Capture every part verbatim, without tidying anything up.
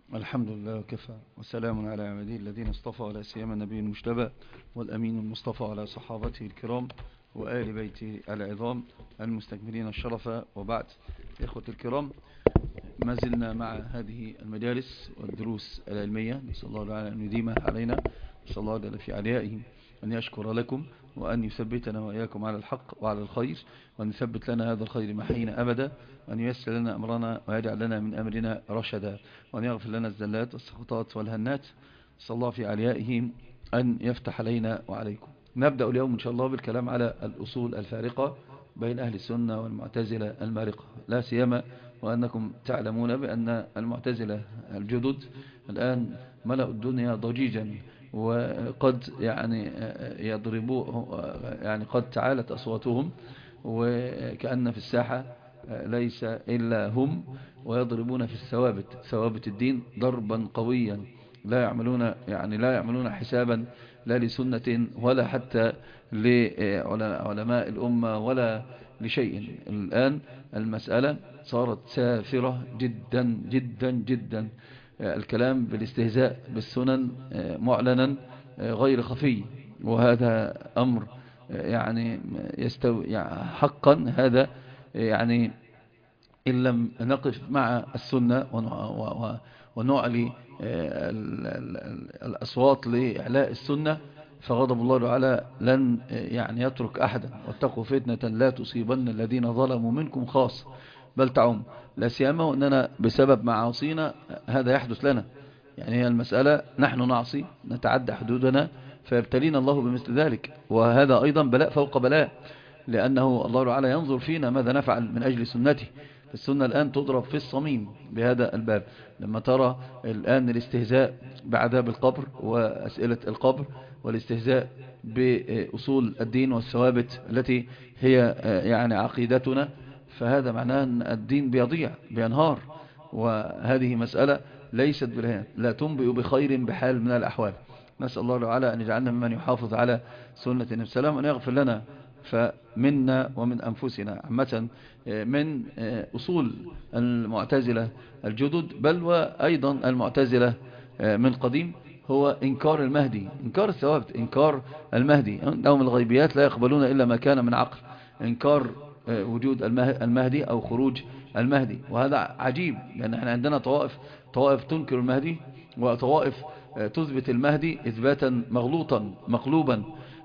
الحمد لله وكفى وسلام على عباده الذين اصطفى، ولا سيما النبي المجتبى والأمين المصطفى، على صحابته الكرام وآل بيته العظام المستكملين الشرف. وبعد، إخوة الكرام، ما زلنا مع هذه المجالس والدروس العلمية. نسأل الله تعالى أن يديمها علينا، نسأل الله تعالى في عليائه أن يشكر لكم وأن يثبتنا وإياكم على الحق وعلى الخير، وأن يثبت لنا هذا الخير محينا أبدا، وأن ييسر لنا أمرنا ويجعل لنا من أمرنا رشدا، وأن يغفر لنا الزلات والسقطات والهنات. نسأل الله في عليائه أن يفتح علينا وعليكم. نبدأ اليوم إن شاء الله بالكلام على الأصول الفارقة بين أهل السنة والمعتزلة المارقة، لا سيما وأنكم تعلمون بأن المعتزلة الجدد الآن ملأوا الدنيا ضجيجا، وقد يعني يضربوا يعني قد تعالت أصواتهم، وكأن في الساحة ليس إلا هم، ويضربون في الثوابت ثوابت الدين ضربا قويا، لا يعملون يعني لا يعملون حسابا لا لسنة ولا حتى لعلماء الأمة ولا لشيء. الآن المسألة صارت سافرة جدا جدا جدا. الكلام بالاستهزاء بالسنن معلنا غير خفي، وهذا أمر يعني يستوي يعني حقا. هذا يعني إن لم نقف مع السنة ونعلي الأصوات لإعلاء السنة، فغضب الله تعالى لن يعني يترك أحدا. واتقوا فتنة لا تصيبن الذين ظلموا منكم خاصة بل تعم، لا سيما وأننا بسبب معاصينا هذا يحدث لنا. يعني هي المسألة نحن نعصي نتعدى حدودنا فيبتلينا الله بمثل ذلك، وهذا أيضا بلاء فوق بلاء، لأنه الله تعالى ينظر فينا ماذا نفعل من أجل سنته. السنة الآن تضرب في الصميم بهذا الباب. لما ترى الآن الاستهزاء بعذاب القبر وأسئلة القبر، والاستهزاء بأصول الدين والثوابت التي هي يعني عقيدتنا، فهذا معناه أن الدين بيضيع بينهار. وهذه مسألة ليست بالهان، لا تنبئ بخير بحال من الأحوال. نسأل الله تعالى أن يجعلنا ممن يحافظ على سنة النبي صلى الله عليه وسلم، وأن يغفر لنا فمنا ومن أنفسنا عامة من أصول المعتزلة الجدد، بل وأيضا المعتزلة من قديم، هو إنكار المهدي، إنكار الثوابت، إنكار المهدي. أنهم الغيبيات لا يقبلون إلا ما كان من عقل. إنكار وجود المهدي أو خروج المهدي، وهذا عجيب، لأن احنا عندنا طوائف طوائف تنكر المهدي، وطوائف تثبت المهدي إثباتا مغلوطا مقلوبا.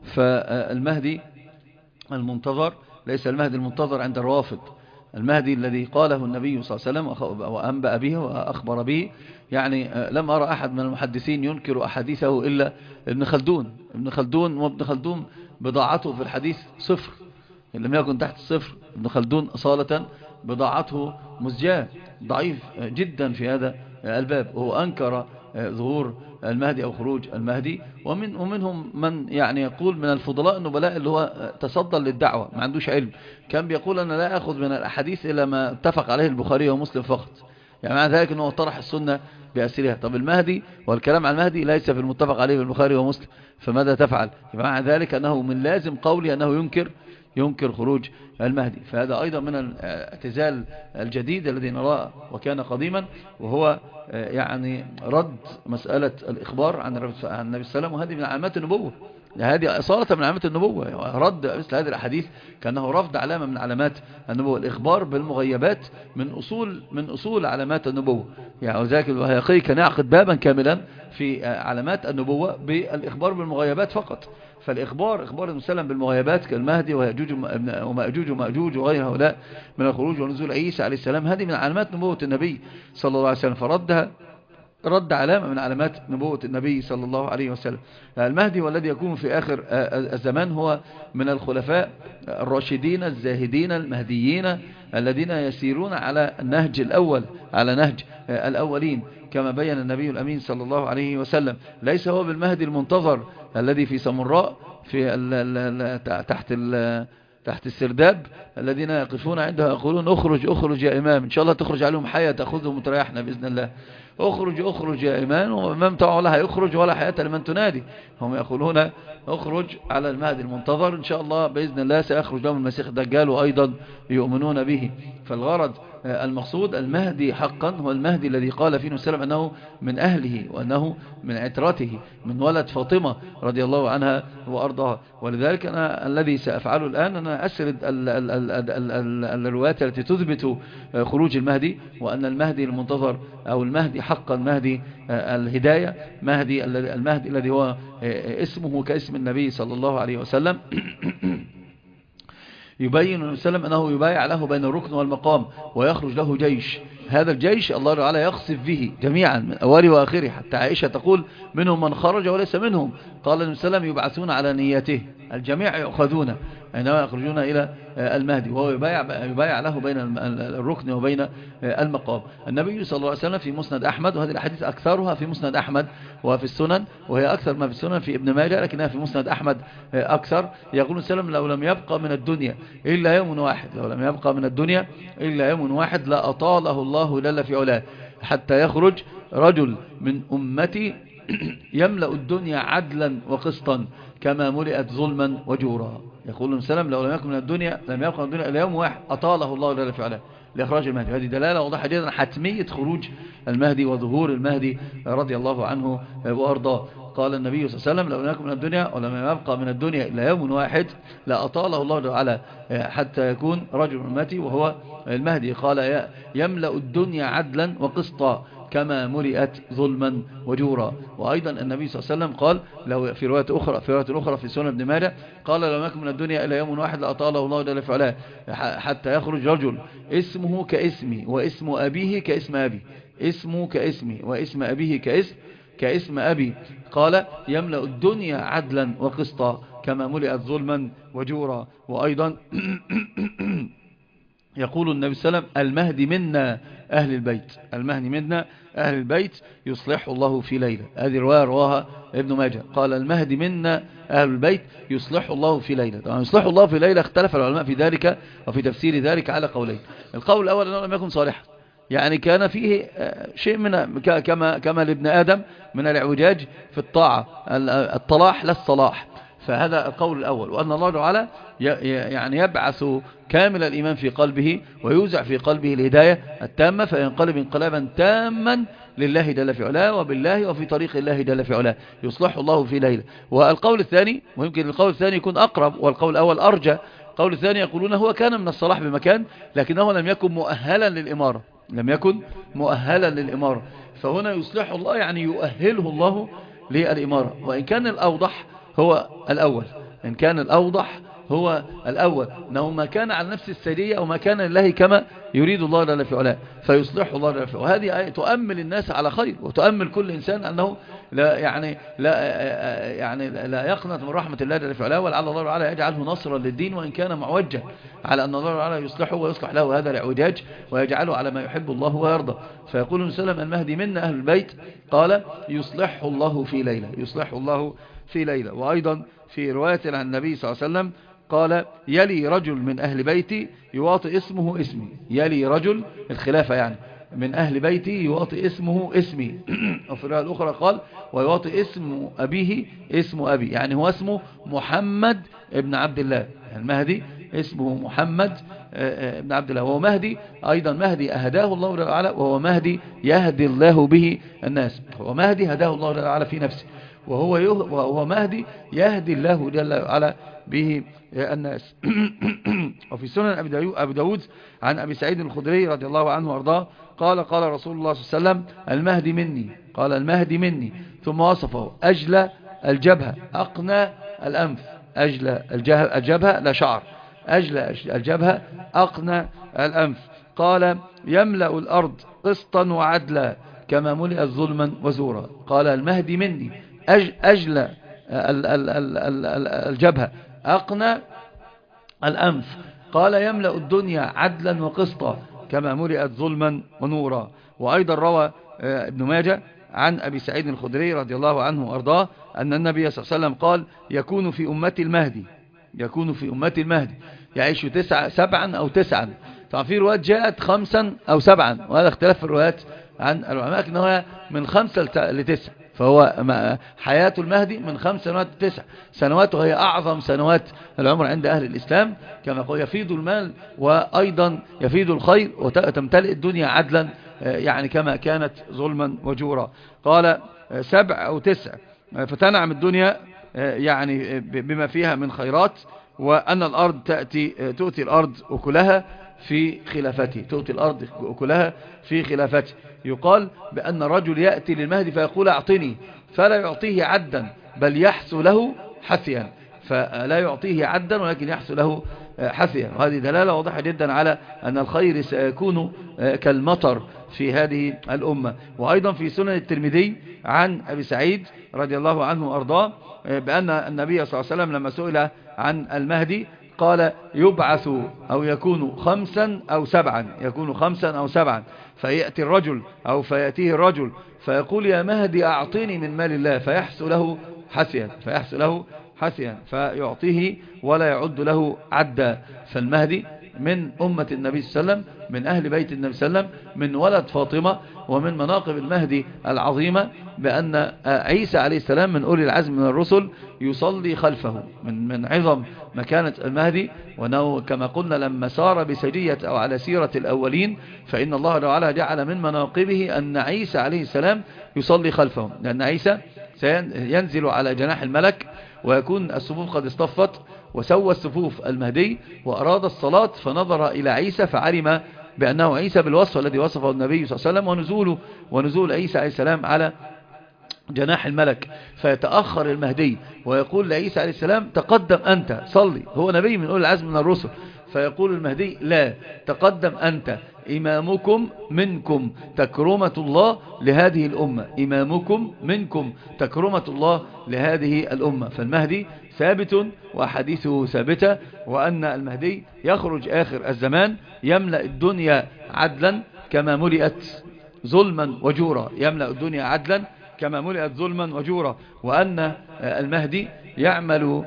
فالمهدي المنتظر ليس المهدي المنتظر عند الروافض. المهدي الذي قاله النبي صلى الله عليه وسلم وأنبأ به وأخبر به، يعني لم أرى أحد من المحدثين ينكر أحاديثه إلا ابن خلدون. ابن خلدون وابن خلدون بضاعته في الحديث صفر، إن لم يكن تحت الصفر. ابن خلدون أصالة بضاعته مزجاة، ضعيف جدا في هذا الباب، وهو أنكر ظهور المهدي أو خروج المهدي. ومن ومنهم من يعني يقول من الفضلاء النبلاء اللي هو تصدى للدعوة، ما عندوش علم، كان بيقول أنا لا أخذ من الأحاديث إلا ما اتفق عليه البخاري ومسلم فقط. يعني مع ذلك أنه طرح السنة بأسرها. طب المهدي والكلام عن المهدي ليس في المتفق عليه بالبخاري ومسلم، فماذا تفعل؟ مع ذلك أنه من لازم قولي أنه ينكر ينكر خروج المهدي. فهذا أيضا من الاعتزال الجديد الذي نراه وكان قديما، وهو يعني رد مسألة الإخبار عن النبي صلى الله عليه وسلم، وهذه من علامات النبوة. هذه أصالة من علامات النبوة. رد مثل هذه الأحاديث كأنه رفض علامة من علامات النبوة. الإخبار بالمغيبات من أصول من أصول علامات النبوة. يعني وذلك الوهيقي كان يعقد بابا كاملا في علامات النبوة بالإخبار بالمغيبات فقط. فالإخبار إخبار المسلم بالمغيبات كالمهدي ويأجوج ومأجوج ومأجوج وغير هؤلاء من الخروج ونزول عيسى عليه السلام، هذه من علامات نبوة النبي صلى الله عليه وسلم، فردها رد علامة من علامات نبوة النبي صلى الله عليه وسلم. المهدي والذي يكون في آخر الزمان هو من الخلفاء الراشدين الزاهدين المهديين الذين يسيرون على النهج الأول، على نهج الأولين، كما بين النبي الأمين صلى الله عليه وسلم. ليس هو بالمهدي المنتظر الذي في سمراء في ال ال تحت ال تحت السرداب، الذين يقفون عندها يقولون اخرج اخرج يا إمام، إن شاء الله تخرج عليهم حياة تأخذهم وتريحنا بإذن الله. اخرج اخرج يا إيمان، وإمام طبعا ولا هيخرج ولا حياة لمن تنادي. هم يقولون اخرج على المهدي المنتظر، إن شاء الله بإذن الله سيخرج لهم المسيح الدجال وأيضا يؤمنون به. فالغرض المقصود المهدي حقا هو المهدي الذي قال فيه وسلم أنه من أهله وأنه من عترته، من ولد فاطمة رضي الله عنها وأرضاها. ولذلك أنا الذي سأفعله الآن أنا أسرد الروايات التي تثبت خروج المهدي، وأن المهدي المنتظر أو المهدي حقا مهدي الهداية، مهدي المهدي الذي هو اسمه كاسم النبي صلى الله عليه وسلم. يبين النبي صلى الله عليه وسلم أنه يبايع له بين الركن والمقام، ويخرج له جيش. هذا الجيش الله تعالى يخسف به جميعا من أوله وآخره، حتى عائشة تقول منهم من خرج وليس منهم. قال النبي صلى الله عليه وسلم يبعثون على نيته، الجميع يأخذون عندما يخرجون إلى المهدي، وهو يبايع, يبايع له بين الركن وبين المقام. النبي صلى الله عليه وسلم في مسند أحمد، وهذه الحديث أكثرها في مسند أحمد وفي السنن، وهي أكثر ما في السنن في ابن ماجه، لكنها في مسند أحمد أكثر. يقول السلام لو لم يبقى من الدنيا إلا يوم واحد، لو لم يبقى من الدنيا إلا يوم واحد لأطاله الله لله في علاه، حتى يخرج رجل من أمتي يملأ الدنيا عدلا وقسطا كما ملئت ظلما وجورا. يقول السلام لو لم يكن من الدنيا لم يبقى من الدنيا إلا يوم واحد أطاله الله لله في علاه لإخراج المهدي. هذه دلالة واضحة جدا حتمية خروج المهدي وظهور المهدي رضي الله عنه وأرضاه. قال النبي صلى الله عليه وسلم لو لم يكن من الدنيا ولم يبقى من الدنيا إلا يوم واحد لأطاله الله تعالى حتى يكون رجل أمتي وهو المهدي. قال يملأ الدنيا عدلا وقسطا كما ملئت ظلما وجورا. وأيضا النبي صلى الله عليه وسلم قال لو في رواية أخرى في رواية أخرى في سنن ابن ماجه قال لو لم يكن من الدنيا إلا يوم واحد لأطاله الله جل في علاه حتى يخرج رجل اسمه كاسمي واسم أبيه كاسم أبي، اسمه كاسمي واسم أبيه كاسم كاسم أبي. قال يملأ الدنيا عدلا وقسطا كما ملئت ظلما وجورا. وأيضا يقول النبي صلى الله عليه وسلم المهدي منا أهل البيت، المهدي منا أهل البيت يصلح الله في ليلة. هذه رواية رواها ابن ماجه. قال المهدي منا أهل البيت يصلح الله في ليلة. طبعا يصلح الله في ليلة اختلف العلماء في ذلك وفي تفسير ذلك على قولين. القول الأول أنه لم يكن صالحا، يعني كان فيه شيء من كما كما لابن آدم من الاعوجاج في الطاعة، الطلاح لا الصلاح. فهذا القول الأول، وأن الله تعالى يعني يبعث كامل الإيمان في قلبه ويوزع في قلبه الهداية التامة فينقلب انقلابا تاما لله جل في علاه وبالله وفي طريق الله جل في علاه يصلح الله في ليلة. والقول الثاني، ويمكن القول الثاني يكون أقرب والقول الأول أرجى، القول الثاني يقولون هو كان من الصلاح بمكان لكنه لم يكن مؤهلا للإمارة، لم يكن مؤهلا للإمارة. فهنا يصلح الله يعني يؤهله الله للإمارة. وإن كان الأوضح هو الأول، إن كان الأوضح هو الأول أنه ما كان على نفس السرية أو ما كان لله كما يريد الله جل في علاه فيصلح الله جل في علاه. وهذه آية تؤمل الناس على خير وتؤمل كل إنسان أنه لا يعني لا يعني لا يقنط من رحمة الله جل في علاه، ولعل الله تعالى يجعله نصرا للدين وإن كان معوجا، على أن الله تعالى يصلحه ويصلح له هذا الاعوجاج ويجعله على ما يحب الله ويرضى. فيقول النبي صلى الله عليه وسلم المهدي منا أهل البيت قال يصلحه الله في ليلة، يصلحه الله في ليلة. وأيضا في رواية عن النبي صلى الله عليه وسلم قال يلي رجل من أهل بيتي يواطئ اسمه اسمي، يلي رجل الخلافة يعني من أهل بيتي يواطئ اسمه اسمي. وفي الرواية الأخرى قال ويواطئ اسم أبيه اسم أبي، يعني هو اسمه محمد ابن عبد الله، المهدي اسمه محمد ابن عبد الله، وهو مهدي أيضا مهدي أهداه الله تعالى، وهو مهدي يهدي الله به الناس، هو مهدي هداه الله تعالى في نفسه، وهو وهو مهدي يهدي الله جل وعلا به الناس. وفي سنن أبي داود عن أبي سعيد الخدري رضي الله عنه وارضاه قال قال رسول الله صلى الله عليه وسلم المهدي مني، قال المهدي مني، ثم وصفه أجل الجبهة أقنى الأنف، أجل الجبهة لا شعر، أجل الجبهة أقنى الأنف. قال يملأ الأرض قسطا وعدلا كما ملئت ظلما وزورا. قال المهدي مني أجل الجبهة أقنى الأنف. قال يملأ الدنيا عدلا وقسطا كما ملئت ظلما ونورا. وأيضا روى ابن ماجه عن أبي سعيد الخدري رضي الله عنه وأرضاه أن النبي صلى الله عليه وسلم قال يكون في أمتي المهدي، يكون في أمتي المهدي يعيش تسعة سبعا أو تسعا. طبعا في روايات جاءت خمسا أو سبعا، وهذا اختلاف في الروايات عن العلماء أنه من خمسة لتسع، فهو حياة المهدي من خمس سنوات لتسع سنوات، وهي أعظم سنوات العمر عند أهل الإسلام. كما قال يفيض المال وأيضا يفيض الخير وتمتلئ الدنيا عدلا، يعني كما كانت ظلما وجورا. قال سبع أو تسع، فتنعم الدنيا يعني بما فيها من خيرات، وأن الأرض تأتي تؤتي الأرض أكلها في خلافته، تؤتي الأرض أكلها في خلافته. يقال بأن الرجل يأتي للمهدي فيقول أعطني، فلا يعطيه عدا بل يحث له حثيا، فلا يعطيه عدا ولكن يحث له حثيا. وهذه دلالة واضحة جدا على أن الخير سيكون كالمطر في هذه الأمة. وأيضا في سنن الترمذي عن أبي سعيد رضي الله عنه وأرضاه بأن النبي صلى الله عليه وسلم لما سئل عن المهدي قال يبعث أو يكون خمسا أو سبعا، يكون خمسا أو سبعا، فيأتي الرجل أو فيأتيه الرجل فيقول يا مهدي أعطيني من مال الله، فيحث له حثيا، فيحث له حثيا فيعطيه ولا يعد له عدا. فالمهدي من أمة النبي صلى الله عليه وسلم، من أهل بيت النبي صلى الله عليه وسلم، من ولد فاطمة. ومن مناقب المهدي العظيمة بأن عيسى عليه السلام من أولي العزم من الرسل يصلي خلفه، من من عظم مكانة المهدي. وأنه كما قلنا لما سار بسجية أو على سيرة الأولين فإن الله تعالى جعل من مناقبه أن عيسى عليه السلام يصلي خلفه، لأن عيسى سينزل على جناح الملك ويكون الصفوف قد اصطفت وسوى الصفوف المهدي وأراد الصلاة فنظر إلى عيسى فعلم بأنه عيسى بالوصف الذي وصفه النبي صلى الله عليه وسلم، ونزوله ونزول عيسى عليه السلام على جناح الملك. فيتأخر المهدي ويقول لعيسى عليه السلام تقدم أنت صلي، هو نبي من أولي العزم من الرسل. فيقول المهدي لا، تقدم أنت، إمامكم منكم تكرمة الله لهذه الأمة، إمامكم منكم تكرمة الله لهذه الأمة. فالمهدي ثابت وأحاديثه ثابتة، وأن المهدي يخرج آخر الزمان يملأ الدنيا عدلا كما ملئت ظلما وجورا، يملأ الدنيا عدلا كما ملئت ظلما وجورا. وأن المهدي يعمل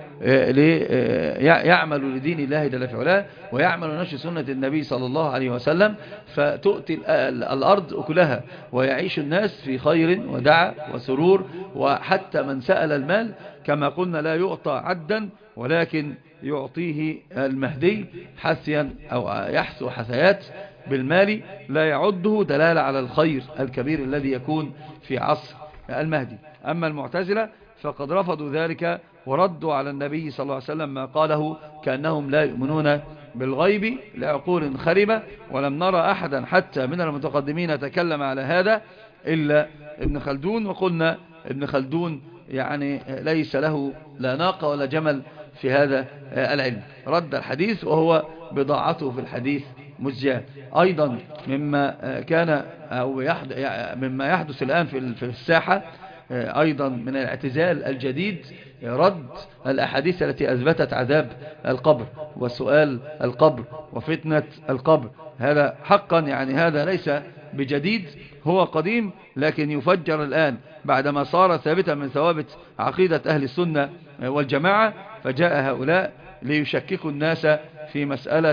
يعمل لدين الله جل في علاه، ويعمل نشر سنة النبي صلى الله عليه وسلم، فتؤتي الأرض أكلها ويعيش الناس في خير ودعا وسرور. وحتى من سأل المال كما قلنا لا يعطى عدا، ولكن يعطيه المهدي حثيا أو يحثو حثيات بالمال لا يعده، دلالة على الخير الكبير الذي يكون في عصر المهدي. أما المعتزلة فقد رفضوا ذلك وردوا على النبي صلى الله عليه وسلم ما قاله كأنهم لا يؤمنون بالغيب لعقول خربة. ولم نرى أحدا حتى من المتقدمين تكلم على هذا إلا ابن خلدون، وقلنا ابن خلدون يعني ليس له لا ناقة ولا جمل في هذا العلم، رد الحديث وهو بضاعته في الحديث مزجاة. أيضا مما كان أو مما يحدث الآن في الساحة أيضا من الاعتزال الجديد رد الأحاديث التي أثبتت عذاب القبر وسؤال القبر وفتنة القبر. هذا حقا يعني هذا ليس بجديد، هو قديم لكن يفجر الآن بعدما صار ثابتا من ثوابت عقيدة أهل السنة والجماعة. فجاء هؤلاء ليشككوا الناس في مسألة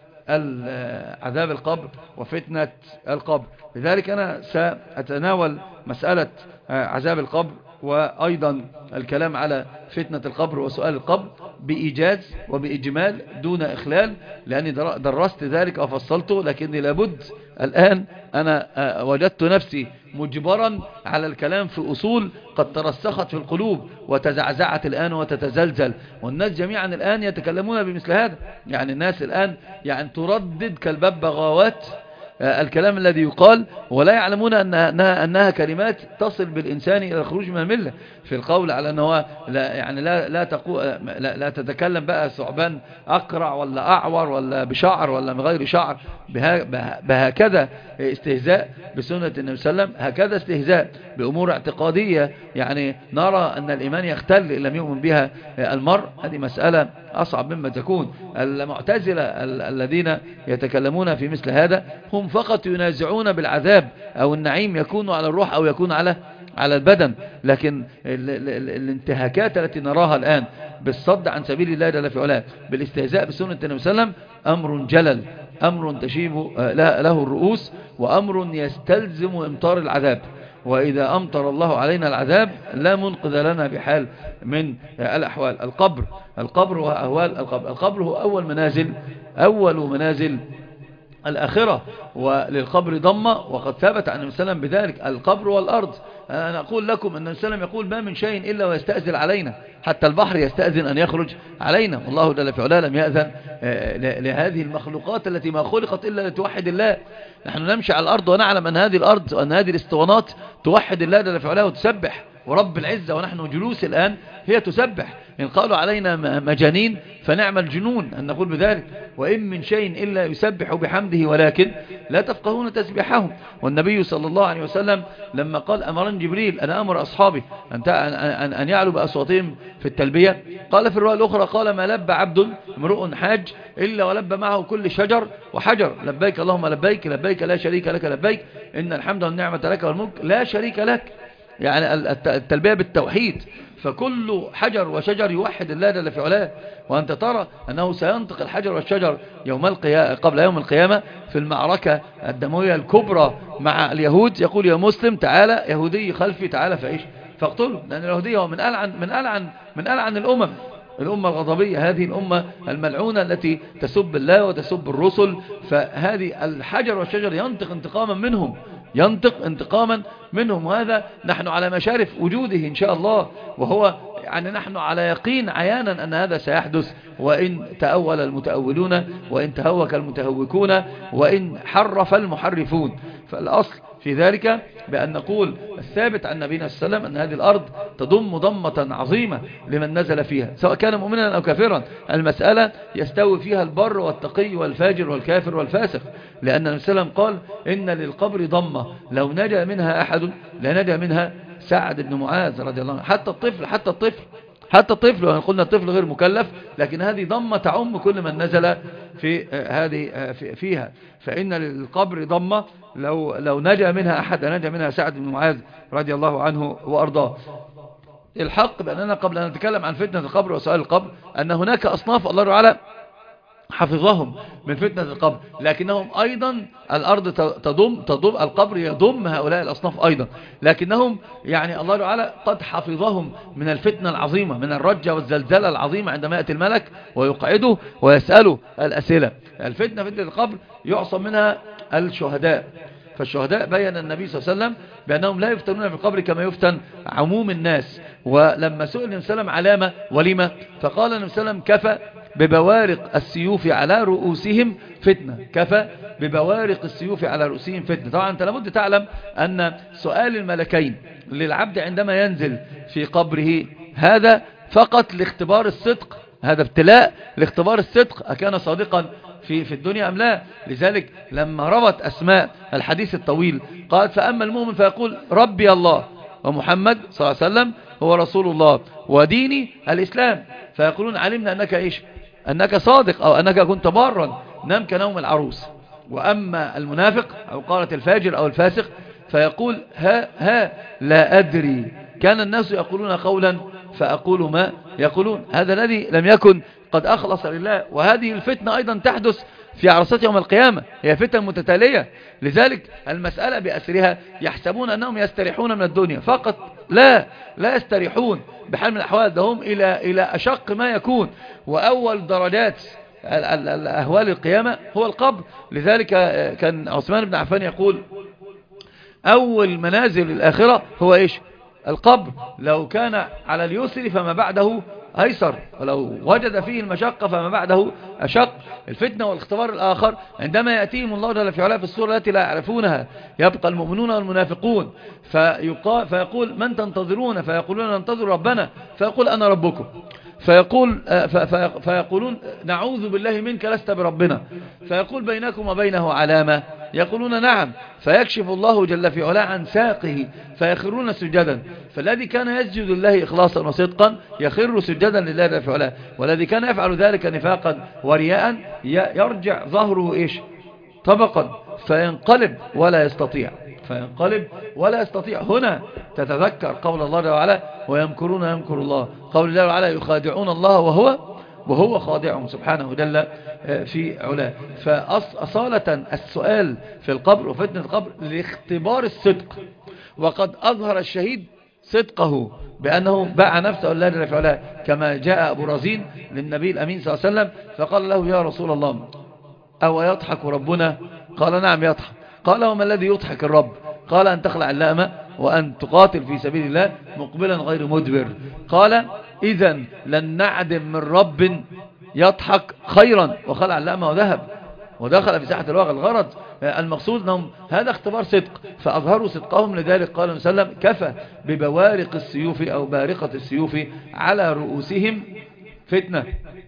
عذاب القبر وفتنة القبر. لذلك أنا سأتناول مسألة عذاب القبر وأيضا الكلام على فتنة القبر وسؤال القبر بإيجاز وبإجمال دون إخلال، لأني درست ذلك وفصلته، لكني لابد الآن أنا وجدت نفسي مجبرا على الكلام في أصول قد ترسخت في القلوب وتزعزعت الآن وتتزلزل، والناس جميعا الآن يتكلمون بمثل هذا. يعني الناس الآن يعني تردد كالببغاوات الكلام الذي يقال، ولا يعلمون أنها, أنها كلمات تصل بالإنسان إلى الخروج من الملة. في القول على أنه لا يعني لا لا, تقو لا لا تتكلم بقى ثعبان أقرع ولا أعور ولا بشعر ولا من غير شعر، بهكذا استهزاء بسنة النبي صلى الله عليه وسلم، هكذا استهزاء بأمور اعتقادية يعني نرى أن الإيمان يختل إن لم يؤمن بها المرء. هذه مسألة أصعب مما تكون. المعتزلة الذين يتكلمون في مثل هذا هم فقط ينازعون بالعذاب أو النعيم يكون على الروح أو يكون على على البدن، لكن ال ال ال الانتهاكات التي نراها الآن بالصد عن سبيل الله جل في علاه بالاستهزاء بسنة النبي صلى الله عليه وسلم أمر جلل أمر تشيب له الرؤوس، وأمر يستلزم إمطار العذاب. وإذا أمطر الله علينا العذاب لا منقذ لنا بحال من الأحوال. القبر القبر وأهوال القبر. القبر هو أول منازل أول منازل الآخرة، وللقبر ضمة، وقد ثبت عن النبي صلى الله عليه وسلم بذلك. القبر والأرض، أنا أقول لكم أن النبي صلى الله عليه وسلم يقول: ما من شيء إلا ويستأذن علينا، حتى البحر يستأذن أن يخرج علينا، والله جل في علاه لم يأذن لهذه المخلوقات التي ما خلقت إلا لتوحد الله. نحن نمشي على الأرض ونعلم أن هذه الأرض وأن هذه الاسطوانات توحد الله جل في علاه وتسبح، ورب العزة ونحن جلوس الآن هي تسبح. إن قالوا علينا مجانين فنعم الجنون أن نقول بذلك. وإن من شيء إلا يسبح بحمده ولكن لا تفقهون تسبيحهم. والنبي صلى الله عليه وسلم لما قال: أمرني جبريل أنا أمر أصحابي أن أن يعلوا بأصواتهم في التلبية، قال في الرواية الأخرى: قال ما لبى عبد امرؤ حاج إلا ولبى معه كل شجر وحجر، لبيك اللهم لبيك، لبيك لا شريك لك لبيك، إن الحمد والنعمة لك والملك لا شريك لك. يعني التلبية بالتوحيد، فكل حجر وشجر يوحد الله جل في علاه. وأنت ترى أنه سينطق الحجر والشجر يوم القيامة قبل يوم القيامة في المعركة الدموية الكبرى مع اليهود، يقول: يا مسلم تعالى، يهودي خلفي تعالى فإيش فاقتله. لأن اليهودية هو من ألعن من ألعن من ألعن الأمم، الأمة الغضبية، هذه الأمة الملعونة التي تسب الله وتسب الرسل. فهذه الحجر والشجر ينطق انتقاما منهم ينطق انتقاما منهم وهذا نحن على مشارف وجوده إن شاء الله. وهو يعني نحن على يقين عيانا أن هذا سيحدث، وإن تأول المتأولون، وإن تهوك المتهوكون، وإن حرف المحرفون. فالأصل في ذلك بأن نقول الثابت عن نبينا صلى الله عليه وسلم أن هذه الأرض تضم ضمة عظيمة لمن نزل فيها سواء كان مؤمنا أو كافرا. المسألة يستوي فيها البر والتقي والفاجر والكافر والفاسق، لأن النبي صلى الله عليه وسلم قال: إن للقبر ضمة لو نجا منها أحد لنجا منها سعد بن معاذ رضي الله عنه. حتى الطفل حتى الطفل حتى الطفل وإن قلنا الطفل غير مكلف، لكن هذه ضمة تعم كل من نزل في هذه فيها. فإن للقبر ضمة لو لو نجا منها أحد نجا منها سعد بن معاذ رضي الله عنه وأرضاه. الحق بأننا قبل أن نتكلم عن فتنة القبر وسؤال القبر أن هناك أصناف الله تعالى حفظهم من فتنة القبر، لكنهم أيضا الأرض تضم تضم القبر يضم هؤلاء الأصناف أيضا، لكنهم يعني الله تعالى قد حفظهم من الفتنة العظيمة، من الرجة والزلزلة العظيمة عندما يأتي الملك ويقعده ويسأله الأسئلة. الفتنة فتنة القبر يعصم منها الشهداء. فالشهداء بيّن النبي صلى الله عليه وسلم بأنهم لا يفتنون في القبر كما يفتن عموم الناس. ولما سئل النبي صلى الله عليه وسلم علامة ولما، فقال النبي صلى الله عليه وسلم: كفى ببوارق السيوف على رؤوسهم فتنة كفى ببوارق السيوف على رؤوسهم فتنة. طبعا أنت لابد تعلم أن سؤال الملكين للعبد عندما ينزل في قبره هذا فقط لاختبار الصدق، هذا ابتلاء لاختبار الصدق أكان صادقا في في الدنيا أم لا. لذلك لما ربط أسماء الحديث الطويل قالت: فأما المؤمن فيقول ربي الله ومحمد صلى الله عليه وسلم هو رسول الله وديني الإسلام، فيقولون علمنا أنك إيش أنك صادق أو أنك كنت بارا نام كنوم العروس. وأما المنافق أو قالت الفاجر أو الفاسق فيقول ها ها لا أدري كان الناس يقولون قولا فأقول ما يقولون. هذا الذي لم يكن قد أخلص لله. وهذه الفتنة أيضا تحدث في عرصات يوم القيامة، هي فتن متتالية. لذلك المسألة بأسرها يحسبون أنهم يستريحون من الدنيا فقط، لا لا يستريحون بحال من الأحوال، ده هم إلى, إلى أشق ما يكون. وأول درجات أهوال القيامة هو القبر. لذلك كان عثمان بن عفان يقول: أول منازل الآخرة هو إيش القبر، لو كان على اليسر فما بعده أيسر، ولو وجد فيه المشقة فما بعده أشق. الفتنة والاختبار الآخر عندما يأتيهم الله جل في علاه في الصورة التي لا يعرفونها، يبقى المؤمنون والمنافقون فيقول: من تنتظرون؟ فيقولون: ننتظر ربنا. فيقول: أنا ربكم. فيقول فيقولون: نعوذ بالله منك لست بربنا. فيقول: بينكم وبينه علامة؟ يقولون: نعم. فيكشف الله جل في علاه عن ساقه فيخرون سجدا. فالذي كان يسجد الله إخلاصا وصدقا يخر سجدا لله جل في علاه، والذي كان يفعل ذلك نفاقا ورياء يرجع ظهره إيش طبقا فينقلب ولا يستطيع فينقلب ولا يستطيع. هنا تتذكر قول الله تعالى: ويمكرون يمكر الله، قول الله تعالى: يخادعون الله وهو وهو خاضعهم سبحانه جل في علاه. فأصالة السؤال في القبر وفتنة القبر لاختبار الصدق، وقد أظهر الشهيد صدقه بأنه باع نفسه لله جل في علاه، كما جاء أبو رزين للنبي الأمين صلى الله عليه وسلم فقال له يا رسول الله أو يضحك ربنا؟ قال نعم يضحك. قال وما الذي يضحك الرب؟ قال أن تخلع اللامة وأن تقاتل في سبيل الله مقبلا غير مدبر. قال إذن لن نعدم من رب يضحك خيرا، وخلع اللامة وذهب ودخل في ساحة الواقع. الغرض المقصود أنهم هذا اختبار صدق، فأظهروا صدقهم. لذلك قال صلى الله عليه وسلم كفى ببوارق السيوف أو بارقة السيوف على رؤوسهم فتنة.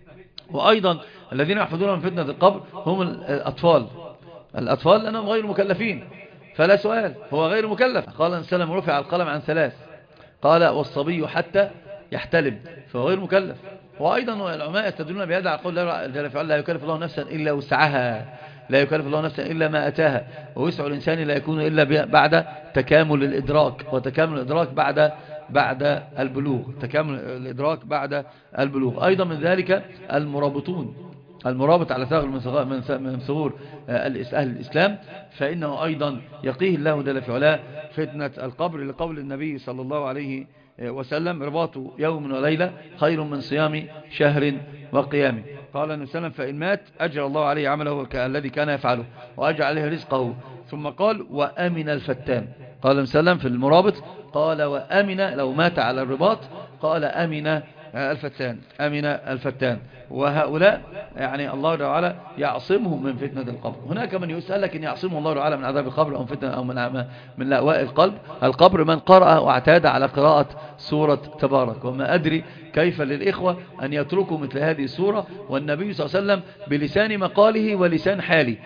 وأيضا الذين يحفظون من فتنة القبر هم الأطفال. الأطفال لأنهم غير مكلفين، فلا سؤال، هو غير مكلف. قال صلى الله عليه وسلم رفع القلم عن ثلاث، قال والصبي حتى يحتلم، فهو غير مكلف. وأيضا العلماء يستدلون بهذا على قول الله جل وعلا لا يكلف الله نفسا إلا وسعها، لا يكلف الله نفسا إلا ما أتاها، ووسع الإنسان لا يكون إلا بعد تكامل الإدراك، وتكامل الإدراك بعد بعد البلوغ، تكامل الإدراك بعد البلوغ. أيضا من ذلك المرابطون، المرابط على ثغر من ثغور أهل الإسلام، فإنه أيضا يقيه الله جل في علاه فتنة القبر، لقول النبي صلى الله عليه وسلم رباط يوم وليلة خير من صيام شهر وقيامه. قال النبي صلى الله عليه وسلم فإن مات أجر الله عليه عمله الذي كان يفعله وأجر عليه رزقه. ثم قال وأمن الفتان. قال النبي صلى الله عليه وسلم في المرابط قال وأمن، لو مات على الرباط قال أمن الفتان، أمن الفتان. وهؤلاء يعني الله تعالى يعصمهم من فتنة القبر. هناك من يسأل لك إن يعصمه الله تعالى من عذاب القبر أو من فتنة أو من من لأواء القلب القبر من قرأ واعتاد على قراءة سورة تبارك. وما أدري كيف للإخوة أن يتركوا مثل هذه السورة، والنبي صلى الله عليه وسلم بلسان مقاله ولسان حاله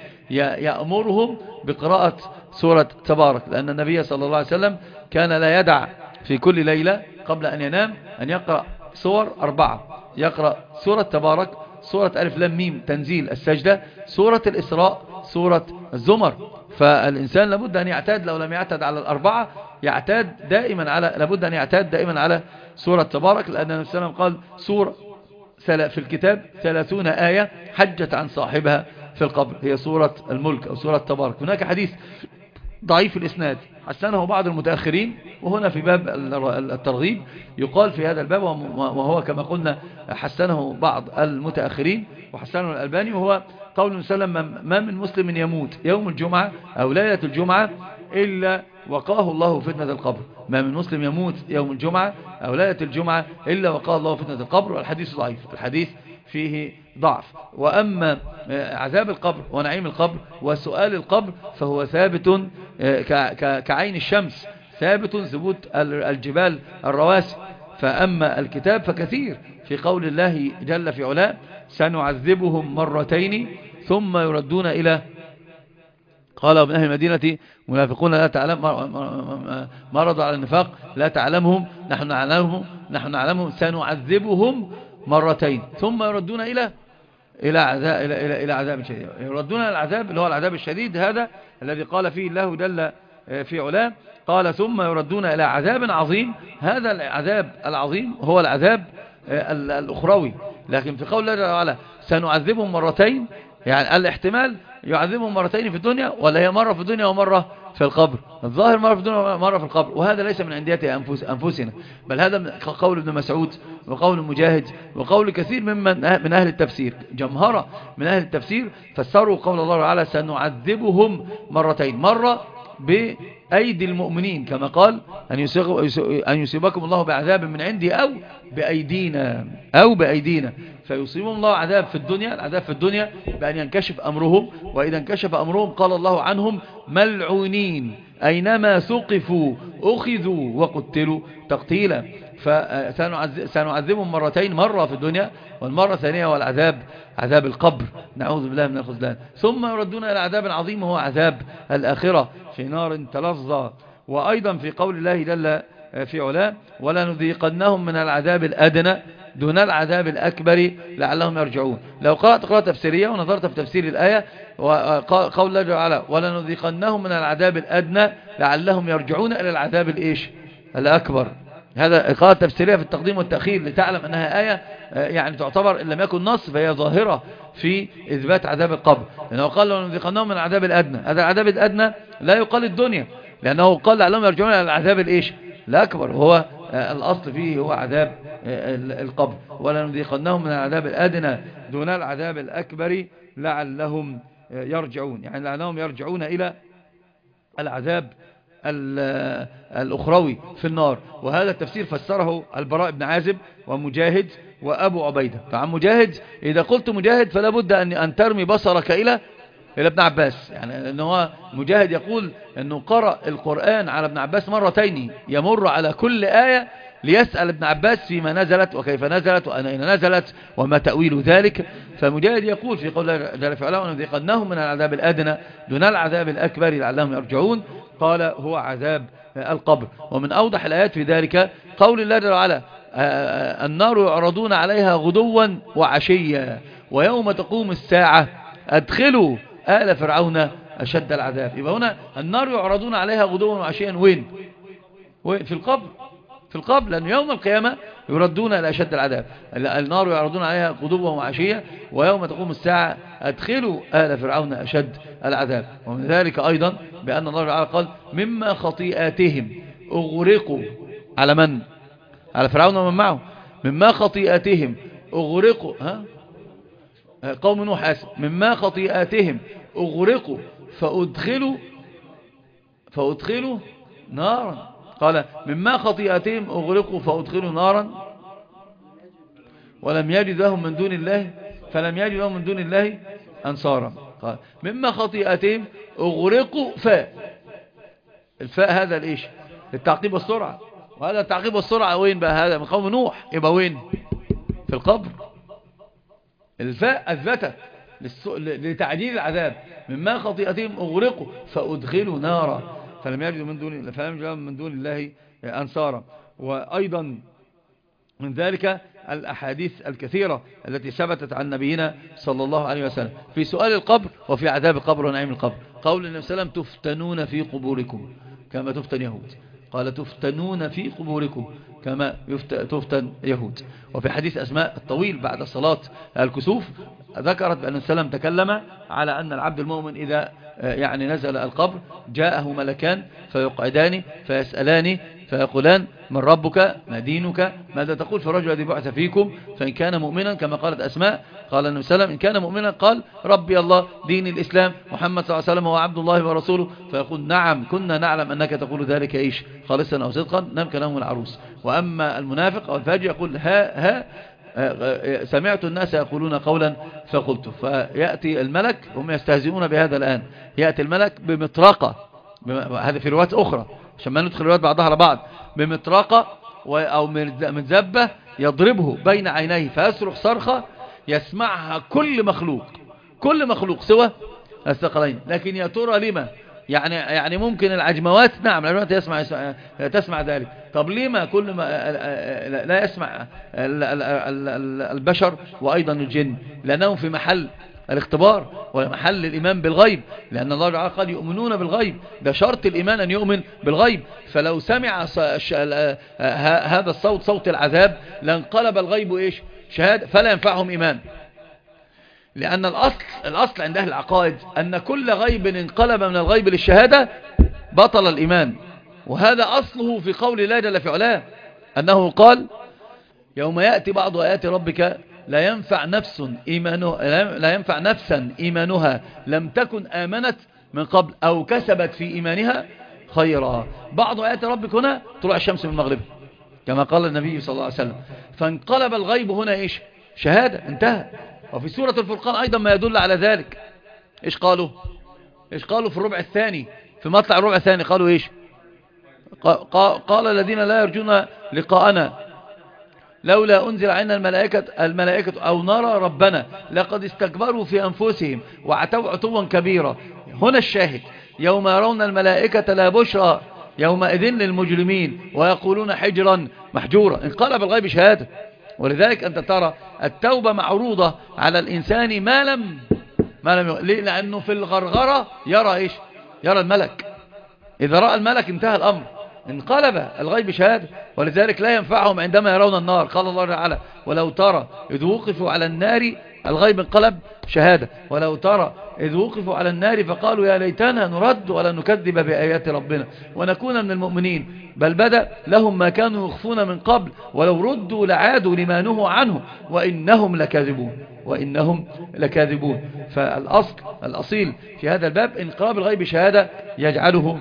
يأمرهم بقراءة سورة تبارك، لأن النبي صلى الله عليه وسلم كان لا يدع في كل ليلة قبل أن ينام أن يقرأ سور أربعة، يقرأ سورة تبارك، سورة ألف لام ميم تنزيل السجدة، سورة الإسراء، سورة الزمر. فالإنسان لابد أن يعتاد، لو لم يعتاد على الأربعة يعتاد دائما على لابد أن يعتاد دائما على سورة تبارك، لأن النبي صلى الله عليه وسلم قال سورة في الكتاب ثلاثون آية حجت عن صاحبها في القبر، هي سورة الملك أو سورة تبارك. هناك حديث ضعيف الإسناد حسنه بعض المتأخرين، وهنا في باب الترغيب يقال في هذا الباب، وهو كما قلنا حسنه بعض المتأخرين وحسنه الألباني، وهو قول النبي صلى الله عليه وسلم ما من مسلم يموت يوم الجمعة أو ليلة الجمعة إلا وقاه الله فتنة القبر. ما من مسلم يموت يوم الجمعة أو ليلة الجمعة إلا وقاه الله فتنة القبر. والحديث ضعيف، الحديث فيه ضعف. وأما عذاب القبر ونعيم القبر وسؤال القبر فهو ثابت كعين الشمس، ثابت ثبوت الجبال الرواسي. فأما الكتاب فكثير في قول الله جل في علاه سنعذبهم مرتين ثم يردون إلى، قال ابن أهل المدينة منافقون لا تعلم مرضوا على النفاق لا تعلمهم نحن نعلمهم نحن نعلمهم سنعذبهم مرتين ثم يردون إلى إلى عذاب إلى إلى إلى عذاب شديد. يردون إلى العذاب اللي هو العذاب الشديد، هذا الذي قال فيه الله جل في علاه قال ثم يردون إلى عذاب عظيم. هذا العذاب العظيم هو العذاب الأخروي، لكن في قول الله جل وعلا سنعذبهم مرتين، يعني الاحتمال يعذبهم مرتين في الدنيا، ولا هي مرة في الدنيا ومرة في القبر. الظاهر مرة في الدنيا ومرة في القبر، وهذا ليس من عندية أنفس أنفسنا، بل هذا قول ابن مسعود وقول مجاهد وقول كثير ممن من أهل التفسير. جمهرة من أهل التفسير فسروا قول الله تعالى سنعذبهم مرتين، مرة بأيدي المؤمنين كما قال أن يصيبكم الله بعذاب من عندي أو بأيدينا أو بأيدينا، فيصيبهم الله عذاب في الدنيا، العذاب في الدنيا بأن ينكشف أمرهم، وإذا انكشف أمرهم قال الله عنهم ملعونين أينما ثقفوا أخذوا وقتلوا تقتيلا. فسنعذبهم مرتين، مرة في الدنيا والمرة الثانية والعذاب عذاب القبر، نعوذ بالله من الخذلان. ثم يردون إلى عذاب عظيم وهو عذاب الآخرة في نار تلظى. وأيضا في قول الله جل في علاه ولا نذيقنهم من العذاب الأدنى دون العذاب الأكبر لعلهم يرجعون. لو قرأت قراءة تفسيرية ونظرت في تفسير الآية وقول الله جل وعلا ولا نذيقنهم من العذاب الأدنى لعلهم يرجعون إلى العذاب الإيش الأكبر، هذا قراءة تفسيرية في التقديم والتأخير لتعلم أنها آية يعني تعتبر إن لم يكن نص فهي ظاهرة في إثبات عذاب القبر، لأنه قال لو نذيقناهم من العذاب الأدنى. هذا العذاب الأدنى لا يقال الدنيا، لأنه قال لعلهم يرجعون إلى العذاب الإيش الأكبر، وهو الأصل فيه هو عذاب القبر. ولا نذيقناهم من العذاب الأدنى دون العذاب الأكبر لعلهم يرجعون، يعني لعلهم يرجعون إلى العذاب الأخروي في النار. وهذا التفسير فسره البراء بن عازب ومجاهد وأبو عبيدة. فعن مجاهد إذا قلت مجاهد فلا بد أن أن ترمي بصرك إلى إلى ابن عباس، يعني أنه مجاهد يقول أنه قرأ القرآن على ابن عباس مرتين، يمر على كل آية ليسأل ابن عباس فيما نزلت وكيف نزلت وأين نزلت وما تأويل ذلك. فمجاهد يقول في قول جل في علاه ونذيقناهم من العذاب الأدنى دون العذاب الأكبر لعلهم يرجعون، قال هو عذاب القبر. ومن أوضح الآيات في ذلك قول الله جل وعلا النار يعرضون عليها غدوا وعشيا ويوم تقوم الساعة أدخلوا آل فرعون أشد العذاب. يبقى هنا النار يعرضون عليها غدوا وعشيا وين؟ وين؟ في القبر، في القبر، لأن يوم القيامة يردون إلى أشد العذاب. النار يعرضون عليها غدوا وعشيا ويوم تقوم الساعة أدخلوا آل فرعون أشد العذاب. ومن ذلك أيضا بأن الله تعالى قال مما خطيئاتهم أغرقوا على من؟ على فرعون ومن معه. مما خطيئاتهم أغرقوا ها؟ قوم نوح آسف. مما خطيئاتهم أغرقوا فأدخلوا فأدخلوا نارا. قال مما خطيئاتهم أغرقوا فأدخلوا نارا ولم يجد لهم من دون الله فلم يجد لهم من دون الله أنصارا. قال مما خطيئاتهم أغرقوا فاء، الفاء هذا الإيش التعقيب والسرعة، وهذا التعقيب والسرعة وين بقى؟ هذا من قوم نوح، يبقى وين؟ في القبر. الفاء أثبتت لتعجيل العذاب. مما خطيئتهم أغرقوا فأدخلوا نارا فلم يجدوا من دون فلم يجدوا من دون الله أنصارا. وأيضا من ذلك الأحاديث الكثيرة التي ثبتت عن نبينا صلى الله عليه وسلم في سؤال القبر وفي عذاب القبر ونعيم القبر. قول النبي صلى الله عليه وسلم تفتنون في قبوركم كما تفتن يهود. قال تفتنون في قبوركم كما تفتن يهود. وفي حديث أسماء الطويل بعد صلاة الكسوف ذكرت بأن السلام تكلم على أن العبد المؤمن إذا يعني نزل القبر جاءه ملكان فيقعدان فيسألان فيقولان من ربك ما دينك ماذا تقول في الرجل الذي بعث فيكم؟ فإن كان مؤمنا كما قالت أسماء قال النبي صلى الله عليه وسلم إن كان مؤمنا قال ربي الله دين الإسلام محمد صلى الله عليه وسلم هو عبد الله ورسوله. فيقول نعم كنا نعلم أنك تقول ذلك إيش خالصا أو صدقا نم كلام العروس. وأما المنافق أو الفاجر يقول ها ها سمعت الناس يقولون قولا فقلت. فيأتي الملك هم يستهزئون بهذا الآن، يأتي الملك بمطرقة، هذا في روايات أخرى عشان ما ندخل روايات بعضها على بعض، بمطرقة أو من زبة يضربه بين عينيه فيصرخ صرخة يسمعها كل مخلوق، كل مخلوق سوى الثقلين. لكن يا ترى لما؟ يعني يعني ممكن العجموات نعم العجموات يسمع تسمع ذلك. طب لما كل ما لا يسمع البشر وأيضا الجن؟ لأنهم في محل الاختبار ومحل الإيمان بالغيب، لأن الله تعالى قال يؤمنون بالغيب، ده شرط الإيمان أن يؤمن بالغيب. فلو سمع هذا الصوت صوت العذاب لانقلب الغيب إيش شهادة فلا ينفعهم إيمان. لأن الأصل الأصل عند أهل العقائد أن كل غيب انقلب من الغيب للشهادة بطل الإيمان. وهذا أصله في قول الله جل في علاه أنه قال يوم يأتي بعض آيات ربك لا ينفع نفس إيمانها لا ينفع نفسا إيمانها لم تكن آمنت من قبل أو كسبت في إيمانها خيرا. بعض آيات ربك هنا طلوع الشمس من المغرب كما قال النبي صلى الله عليه وسلم. فانقلب الغيب هنا إيش شهادة انتهى. وفي سورة الفرقان أيضا ما يدل على ذلك. إيش قالوا إيش قالوا في الربع الثاني في مطلع الربع الثاني قالوا إيش قال الذين لا يرجون لقاءنا لولا أنزل علينا الملائكة, الملائكة أو نرى ربنا لقد استكبروا في أنفسهم وعتوا عتوا كبيرا. هنا الشاهد يوم يرون الملائكة لا بشرى يومئذ للمجرمين ويقولون حجرا محجورا. انقلب الغيب شهادة. ولذلك أنت ترى التوبة معروضة على الإنسان ما لم ما لم ليه؟ لأنه في الغرغرة يرى إيش يرى الملك. إذا رأى الملك انتهى الأمر انقلب الغيب شهادة، ولذلك لا ينفعهم عندما يرون النار. قال الله تعالى ولو ترى إذ وقفوا على النار، الغيب انقلب شهادة. ولو ترى إذ وقفوا على النار فقالوا يا ليتنا نرد ولا نكذب بآيات ربنا ونكون من المؤمنين، بل بدأ لهم ما كانوا يخفون من قبل ولو ردوا لعادوا لما نهوا عنه وإنهم لكاذبون وإنهم لكاذبون. فالأصل الأصيل في هذا الباب انقلاب الغيب شهادة يجعله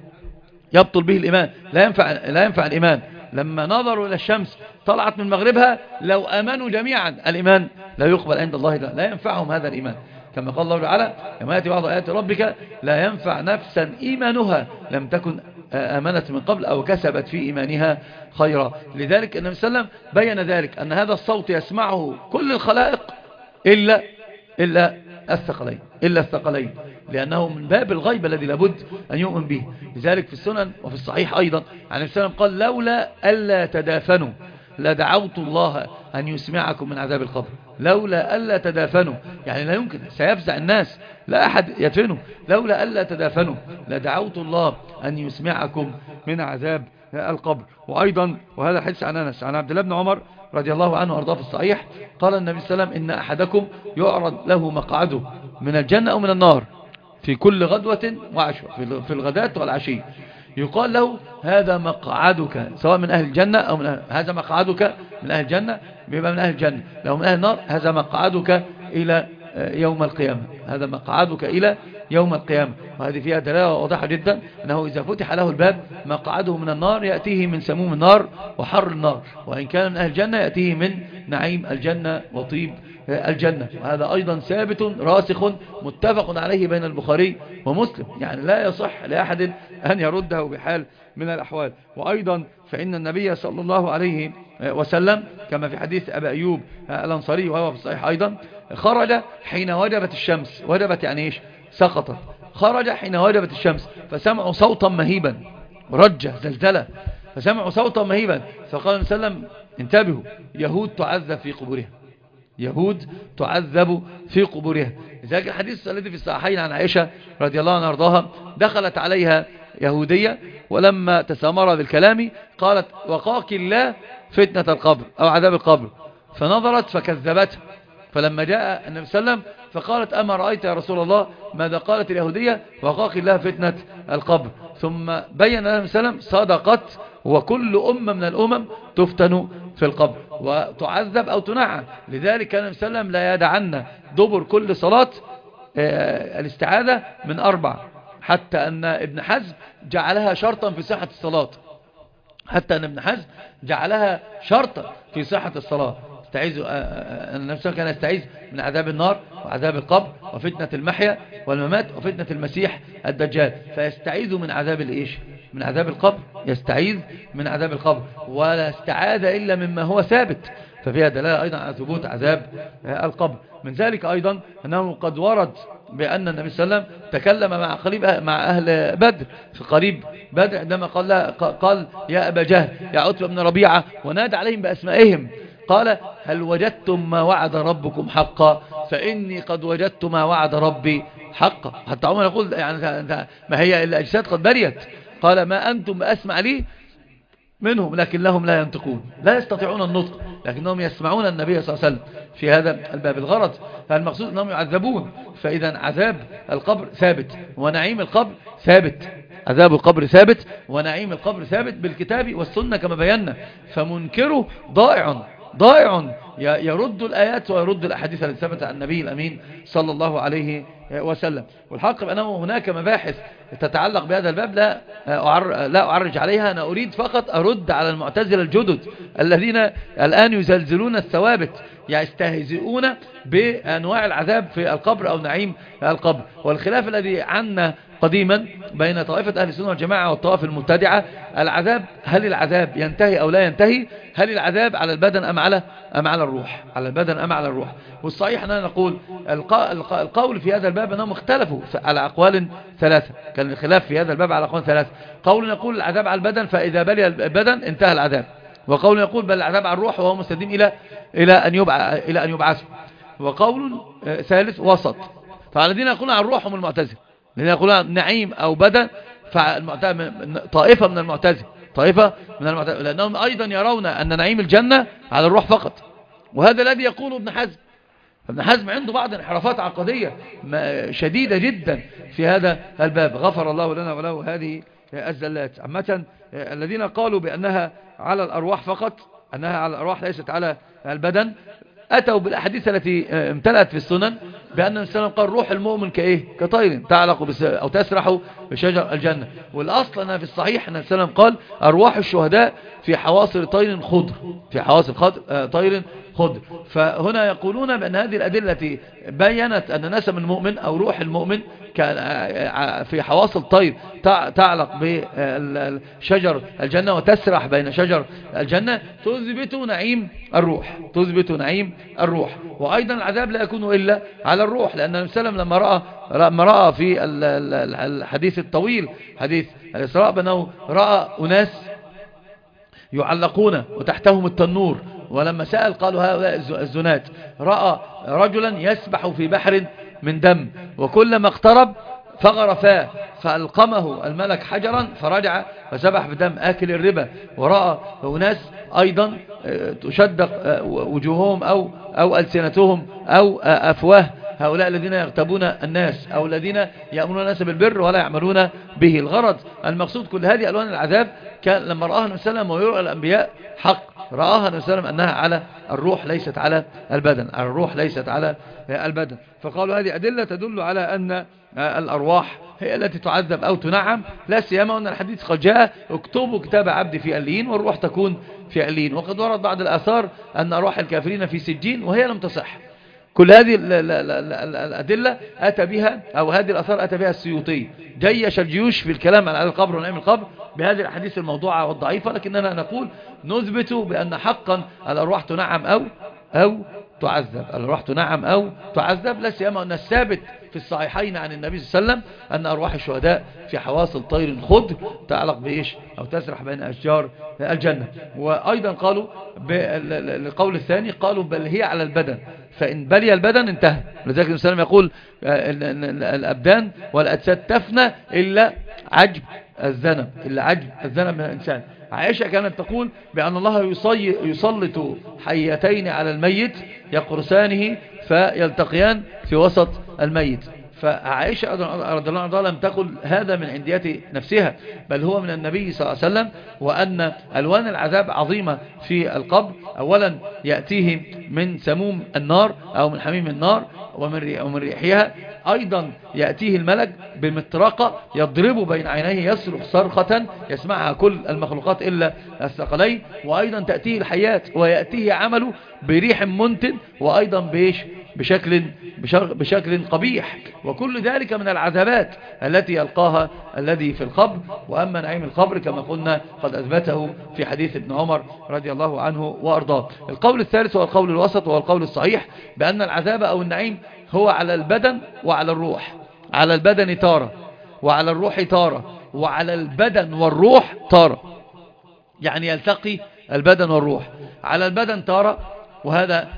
يبطل به الإيمان. لا ينفع, لا ينفع الإيمان. لما نظروا إلى الشمس طلعت من مغربها لو آمنوا جميعا الإيمان لا يقبل عند الله، لا, لا ينفعهم هذا الإيمان. كما قال الله تعالى كما يأتي بعض آيات ربك لا ينفع نفسا إيمانها لم تكن آمنت من قبل أو كسبت في إيمانها خيرا. لذلك النبي صلى الله عليه وسلم بين ذلك أن هذا الصوت يسمعه كل الخلائق إلا إلا الثقلين إلا الثقلين لأنه من باب الغيب الذي لابد أن يؤمن به. لذلك في السنن وفي الصحيح أيضا عن النبي صلى الله عليه وسلم قال لولا ألا تدافنوا لدعوت الله أن يسمعكم من عذاب القبر. لولا ألا تدافنوا يعني لا يمكن، سيفزع الناس، لا أحد يدفنه. لولا ألا تدافنوا لدعوت الله أن يسمعكم من عذاب القبر. وأيضا وهذا حديث عن أنس عن عبد الله بن عمر رضي الله عنه وارضاه في الصحيح قال النبي صلى الله عليه وسلم إن أحدكم يعرض له مقعده من الجنة أو من النار في كل غدوة وعشوة، في الغداة والعشي، يقال له هذا مقعدك سواء من أهل الجنة أو من أهل، هذا مقعدك من أهل الجنة بيبقى من أهل الجنة، لو من أهل النار هذا مقعدك إلى يوم القيامة، هذا مقعدك إلى يوم القيامة. وهذه فيها دلالة واضحة جدا أنه إذا فتح له الباب مقعده من النار يأتيه من سموم النار وحر النار، وإن كان من أهل الجنة يأتيه من نعيم الجنة وطيب الجنة. وهذا أيضا ثابت راسخ متفق عليه بين البخاري ومسلم، يعني لا يصح لأحد أن يرده بحال من الأحوال. وأيضا فإن النبي صلى الله عليه وسلم كما في حديث أبي أيوب الأنصاري وهو في الصحيح أيضا خرج حين وجبت الشمس، وجبت يعني إيش؟ سقطت. خرج حين وجبت الشمس فسمعوا صوتا مهيبا، رجة زلزلة، فسمعوا صوتا مهيبا فقال النبي صلى الله عليه وسلم انتبهوا يهود تعذب في قبورها، يهود تعذب في قبورها. لذلك الحديث الذي في الصحيحين عن عائشة رضي الله عنها وارضاها دخلت عليها يهودية ولما تسامر بالكلام قالت وقاك الله فتنة القبر أو عذاب القبر، فنظرت فكذبتها. فلما جاء النبي صلى الله عليه وسلم فقالت أما رأيت يا رسول الله ماذا قالت اليهودية؟ وقاك الله فتنة القبر. ثم بين النبي صلى الله عليه وسلم صدقت وكل أمة من الأمم تفتن في القبر وتعذب أو تنعم. لذلك كان النبي صلى الله عليه وسلم لا يدعنا دبر كل صلاة الاستعاذة من أربع، حتى أن ابن حزم جعلها شرطا في صحة الصلاة، حتى أن ابن حزم جعلها شرطا في صحة الصلاة. استعيذ النبي صلى الله عليه وسلم كان يستعيذ من عذاب النار وعذاب القبر وفتنة المحيا والممات وفتنة المسيح الدجال، فيستعيذ من عذاب الإيش؟ من عذاب القبر، يستعيذ من عذاب القبر، ولا استعاذ إلا مما هو ثابت، ففيها دلالة أيضا على ثبوت عذاب القبر. من ذلك أيضا أنه قد ورد بأن النبي صلى الله عليه وسلم تكلم مع قريب مع أهل بدر في قريب بدر عندما قال, قال يا أبا جهل يا عتبة بن ربيعة ونادى عليهم بأسمائهم قال هل وجدتم ما وعد ربكم حقا؟ فإني قد وجدت ما وعد ربي حقا. حتى عمر يقول يعني ما هي إلا أجساد قد بريت، قال ما أنتم بأسمع لي منهم لكن لهم لا ينطقون، لا يستطيعون النطق لكنهم يسمعون النبي صلى الله عليه وسلم في هذا الباب. الغرض فالمقصود أنهم يعذبون، فإذا عذاب القبر ثابت ونعيم القبر ثابت، عذاب القبر ثابت ونعيم القبر ثابت بالكتاب والسنة كما بينا، فمنكره ضائع ضائع يرد الآيات ويرد الأحاديث التي ثبت عن النبي الأمين صلى الله عليه وسلم. والحق بأنه هناك مباحث تتعلق بهذا الباب لا لا أعرج عليها، أنا أريد فقط أرد على المعتزلة الجدد الذين الآن يزلزلون الثوابت، يستهزئون بأنواع العذاب في القبر أو نعيم القبر. والخلاف الذي عنا قديما بين طائفة أهل السنة والجماعة والطوائف المبتدعة العذاب، هل العذاب ينتهي أو لا ينتهي؟ هل العذاب على البدن أم على أم على الروح؟ على البدن أم على الروح؟ والصحيح أننا نقول القول في هذا الباب أنهم اختلفوا على أقوال ثلاثة، كان الخلاف في هذا الباب على أقوال ثلاثة. قول يقول العذاب على البدن فإذا بلي البدن انتهى العذاب، وقول يقول بل العذاب على الروح وهو مستديم إلى إلى أن يبعث إلى أن يبعث، وقول ثالث وسط. فالذين يقولون على الروح هم المعتزلة، الذين يقولون نعيم أو بدن طائفة من المعتزلة طائفة من المعتزلة، لأنهم أيضا يرون أن نعيم الجنة على الروح فقط، وهذا الذي يقوله ابن حزم. ابن حزم عنده بعض انحرافات عقدية شديدة جدا في هذا الباب، غفر الله لنا وله هذه الزلات. عامة الذين قالوا بأنها على الأرواح فقط، أنها على الأرواح ليست على البدن، أتوا بالأحاديث التي امتلأت في السنن بأن النبي صلى الله عليه وسلم قال روح المؤمن كإيه؟ كطير تعلق بس أو تسرح بشجر الجنة. والأصل أنها في الصحيح أن النبي صلى الله عليه وسلم قال أرواح الشهداء في حواصل طير خضر، في حواصل خضر طير خضر. فهنا يقولون بأن هذه الأدلة التي بيّنت أن نسم المؤمن أو روح المؤمن في حواصل طير تعلق بشجر الجنة وتسرح بين شجر الجنة تثبت نعيم الروح، تثبت نعيم الروح. وأيضا العذاب لا يكون إلا على الروح، لأن النبي صلى الله عليه وسلم لما رأى لما رأى في الحديث الطويل حديث الإسراء بأنه رأى أناس يعلقون وتحتهم التنور، ولما سأل قالوا هؤلاء الزنات. رأى رجلا يسبح في بحر من دم، وكلما اقترب فغرفاه فألقمه الملك حجرا فرجع فسبح بدم آكل الربا. ورأى أناس أيضا تشدق وجوههم أو, أو ألسنتهم أو أفواه هؤلاء الذين يغتابون الناس أو الذين يأمرون الناس بالبر ولا يعملون به. الغرض المقصود كل هذه ألوان العذاب كان لما رآها النبي صلى الله عليه وسلم ويرى الأنبياء حق، رآها النبي صلى الله عليه وسلم أنها على الروح ليست على البدن، الروح ليست على البدن. فقالوا هذه أدلة تدل على أن الأرواح هي التي تعذب أو تنعم، لا سيما أن الحديث قد جاء اكتبوا كتاب عبدي في ألين والروح تكون في ألين. وقد ورد بعض الآثار أن أرواح الكافرين في سجين وهي لم تصح. كل هذه الأدلة أتى بها أو هذه الأثار أتى بها السيوطي، جيش الجيوش في الكلام على القبر ونعيم القبر بهذه الأحاديث الموضوعة والضعيفة. لكننا نقول نثبت بأن حقا الأرواح تنعم أو أو تعذب، الأرواح تنعم أو تعذب، لا سيما أن الثابت في الصحيحين عن النبي صلى الله عليه وسلم أن أرواح الشهداء في حواصل طير خضر تعلق بإيش أو تسرح بين أشجار الجنة. وأيضا قالوا بالقول الثاني قالوا بل هي على البدن، فإن بلي البدن انتهى. لذلك النبي صلى الله عليه وسلم يقول الأبدان والأجساد تفنى إلا عجب الذنب، إلا عجب الذنب من الإنسان. عائشة كانت تقول بأن الله يسلط حيتين على الميت يقرسانه فيلتقيان في وسط الميت. فعائشة رضي الله عنها لم تقل هذا من عنديات نفسها، بل هو من النبي صلى الله عليه وسلم، وأن ألوان العذاب عظيمة في القبر. أولا يأتيه من سموم النار أو من حميم النار ومن ريحها، أيضا يأتيه الملك بمطرقة يضرب بين عينيه يصرخ صرخة يسمعها كل المخلوقات إلا الثقلين، وأيضا تأتيه الحيات ويأتيه عمله بريح منتن وأيضا بإيش بشكل, بشكل قبيح. وكل ذلك من العذابات التي يلقاها الذي في القبر. وأما نعيم القبر كما قلنا قد أثبته في حديث ابن عمر رضي الله عنه وأرضاه. القول الثالث هو القول الوسط وهو القول الصحيح بأن العذاب أو النعيم هو على البدن وعلى الروح، على البدن تارة وعلى الروح تارة، وعلى البدن والروح تارة، يعني يلتقي البدن والروح. على البدن تارة، وهذا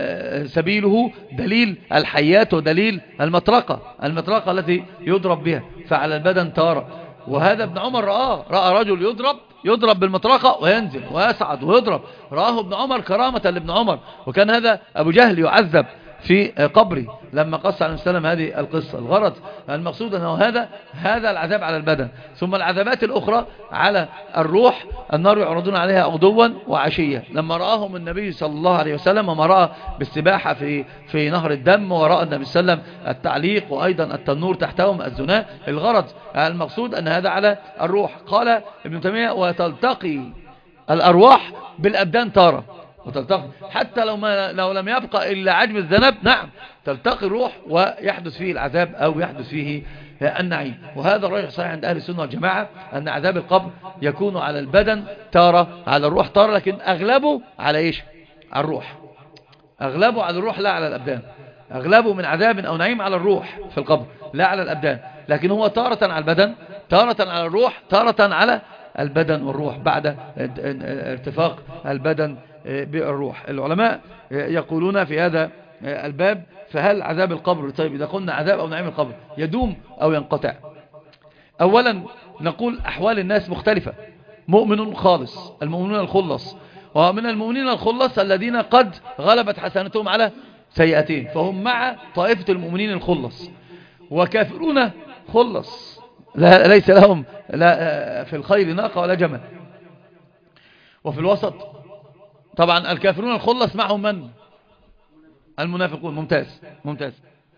سبيله دليل الحيات ودليل المطرقة، المطرقة التي يضرب بها، فعلى البدن تارة. وهذا ابن عمر رآه، رأى رجل يضرب يضرب بالمطرقة وينزل ويصعد ويضرب، رآه ابن عمر كرامة لابن عمر. وكان هذا أبو جهل يعذب في قبري لما قص عليه السلام هذه القصة. الغرض المقصود أنه هذا هذا العذاب على البدن. ثم العذابات الأخرى على الروح، النار يعرضون عليها غدوا وعشية. لما رآهم النبي صلى الله عليه وسلم وما رأى بالسباحة في في نهر الدم، ورأى النبي صلى الله عليه وسلم التعليق وأيضا التنور تحتهم الزنا. الغرض المقصود أن هذا على الروح. قال ابن تيمية وتلتقي الأرواح بالأبدان تارة، وتلتقي حتى لو, ما لو لم يبقى إلا عجب الذنب، نعم تلتقي الروح ويحدث فيه العذاب أو يحدث فيه النعيم. وهذا الراجح صحيح عند أهل السنة والجماعة أن عذاب القبر يكون على البدن تارة، على الروح تارة، لكن أغلبه على إيش؟ على الروح، أغلبه على الروح لا على الأبدان. أغلبه من عذاب أو نعيم على الروح في القبر لا على الأبدان، لكن هو تارة على البدن، تارة على الروح، تارة على البدن والروح بعد ارتفاق البدن بالروح. العلماء يقولون في هذا الباب فهل عذاب القبر، طيب إذا قلنا عذاب أو نعيم القبر يدوم أو ينقطع؟ أولا نقول أحوال الناس مختلفة، مؤمن خالص، المؤمنون الخلص. ومن المؤمنين الخلص الذين قد غلبت حسنتهم على سيئتين، فهم مع طائفة المؤمنين الخلص. وكافرون خلص لا ليس لهم لا في الخير ناقة ولا جمل. وفي الوسط طبعا الكافرون الخلص معهم من؟ المنافقون. ممتاز ممتاز.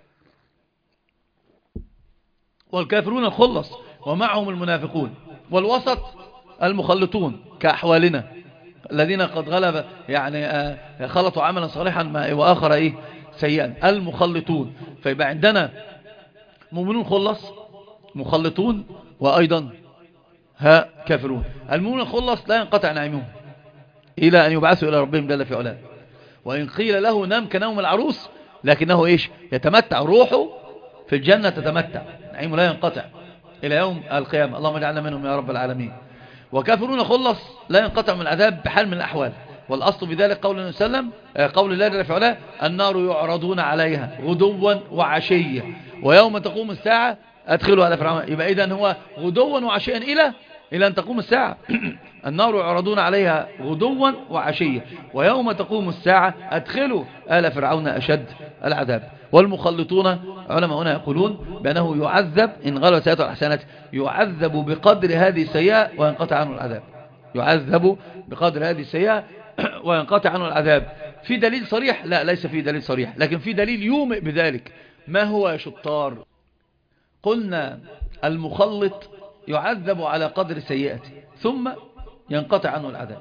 والكافرون الخلص ومعهم المنافقون. والوسط المخلطون كأحوالنا الذين قد غلب يعني خلطوا عملا صالحا وآخر إيه سيئا، المخلطون. فيبقى عندنا مؤمنون خلص، مخلطون، وأيضا ها كافرون. المؤمنون الخلص لا ينقطع نعيمهم إلى أن يبعثوا إلى ربهم جل في علاه. وإن قيل له نام كنوم العروس لكنه إيش يتمتع، روحه في الجنة تتمتع، نعيمه لا ينقطع إلى يوم القيامة. اللهم اجعلنا منهم يا رب العالمين. وكافرون خلص لا ينقطع من العذاب بحال من الأحوال. والأصل في ذلك قول النبي صلى الله عليه وسلم، قول الله جل في علاه: النار يعرضون عليها غدوا وعشيا ويوم تقوم الساعة أدخلوا على فرعون. يبقى إذن هو غدوا وعشيا إلى إلى أن تقوم الساعة. النار يعرضون عليها غدوا وعشيا ويوم تقوم الساعة أدخلوا آل فرعون أشد العذاب. والمخلطون علماء هنا يقولون بأنه يعذب إن غلوا سيئات الحسنات، يعذب بقدر هذه السيئة وينقطع عنه العذاب، يعذب بقدر هذه السيئة وينقطع عنه العذاب. في دليل صريح؟ لا، ليس في دليل صريح، لكن في دليل يومئ بذلك. ما هو يا شطار؟ قلنا المخلط يعذب على قدر سيئته ثم ينقطع عنه العذاب.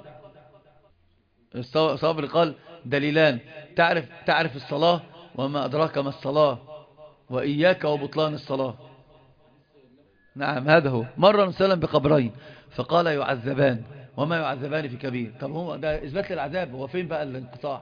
الصابر قال دليلان: تعرف تعرف الصلاة وما أدراك ما الصلاة، وإياك وبطلان الصلاة. نعم هذا هو. مر سلم بقبرين فقال يعذبان وما يعذبان في كبير. طب هو ده إثبات للعذاب، هو فين بقى الانقطاع؟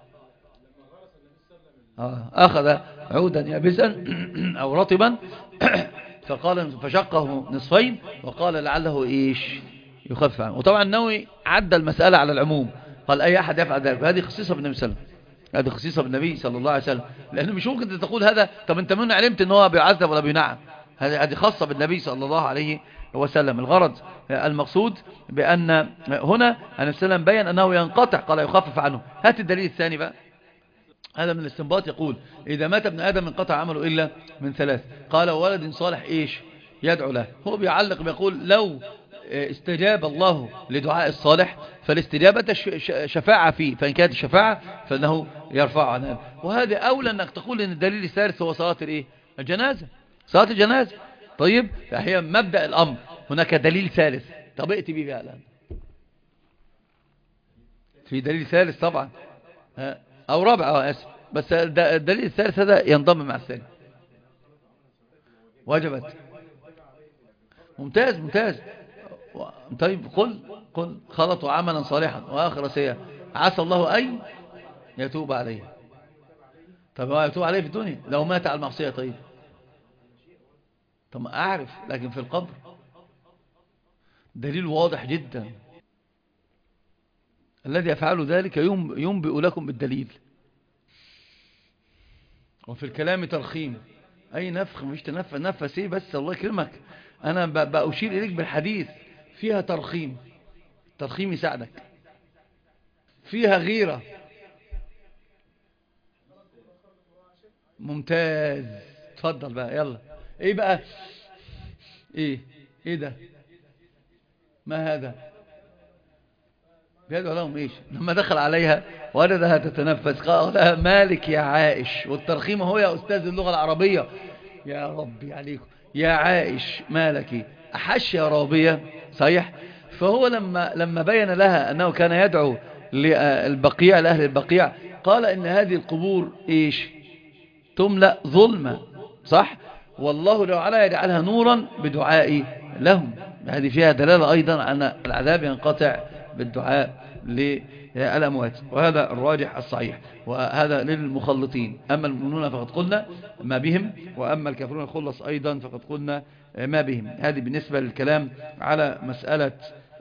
آه أخذ عودا يابسا أو رطبا فقال فشقه نصفين وقال لعله إيش يخفف عنه. وطبعا النووي عدى المسألة على العموم، قال أي أحد يفعل ذلك. هذه خصيصة بالنبي صلى الله عليه وسلم، هذه خصيصة بالنبي صلى الله عليه وسلم، لأنه مش ممكن تقول هذا طب أنت من علمت أنه هو بيعذب ولا بينعم؟ هذه خاصة بالنبي صلى الله عليه وسلم. الغرض المقصود بأن هنا النبي صلى الله عليه وسلم بيّن أنه ينقطع، قال يخفف عنه. هات الدليل الثاني بقى. هذا من الاستنباط. يقول إذا مات ابن آدم انقطع عمله إلا من ثلاث. قال ولد صالح إيش يدعو له. هو بيعلق بيقول لو استجاب الله لدعاء الصالح فالاستجابة شفاعة فيه، فإن كانت الشفاعة فإنه يرفع عنها. وهذا أولى أنك تقول إن الدليل الثالث هو صلاة الإيه؟ الجنازة، صلاة الجنازة. طيب فهي مبدأ الأمر، هناك دليل ثالث. طب ائتي به الآن. في دليل ثالث طبعا أو رابع أو أسف، بس الدليل الثالث هذا ينضم مع الثاني. وجبت. ممتاز ممتاز. طيب قل قل خلطوا عملا صالحا وآخر سيئا عسى الله أن يتوب عليه. طب هو يتوب عليه في الدنيا لو مات على المعصية؟ طيب طب ما أعرف، لكن في القبر دليل واضح جدا. الذي يفعل ذلك ينبئ لكم بالدليل. وفي الكلام ترخيم، أي نفخ مش تنفس نفس إيه بس الله يكرمك. أنا بأشير إليك بالحديث فيها ترخيم، ترخيم يساعدك. فيها غيرة. ممتاز. تفضل بقى يلا. ايه بقى ايه ايه ده؟ ما هذا؟ بيدعو لهم ايش لما دخل عليها ولدها تتنفس؟ قال لها مالك يا عائش. والترخيم هو يا أستاذ اللغة العربية يا ربي عليكم يا عائش مالك أحش يا رابية. صحيح. فهو لما لما بين لها أنه كان يدعو للبقيع لأهل البقيع قال إن هذه القبور إيش تملأ ظلمة. صح. والله لو على يجعلها نورا بدعائي لهم. هذه فيها دلالة أيضا أن العذاب ينقطع بالدعاء للأموات، وهذا الراجح الصحيح. وهذا للمخلطين. أما المؤمنون فقد قلنا ما بهم، وأما الكافرون الخلص أيضا فقد قلنا ما بهم. هذه بالنسبة للكلام على مسألة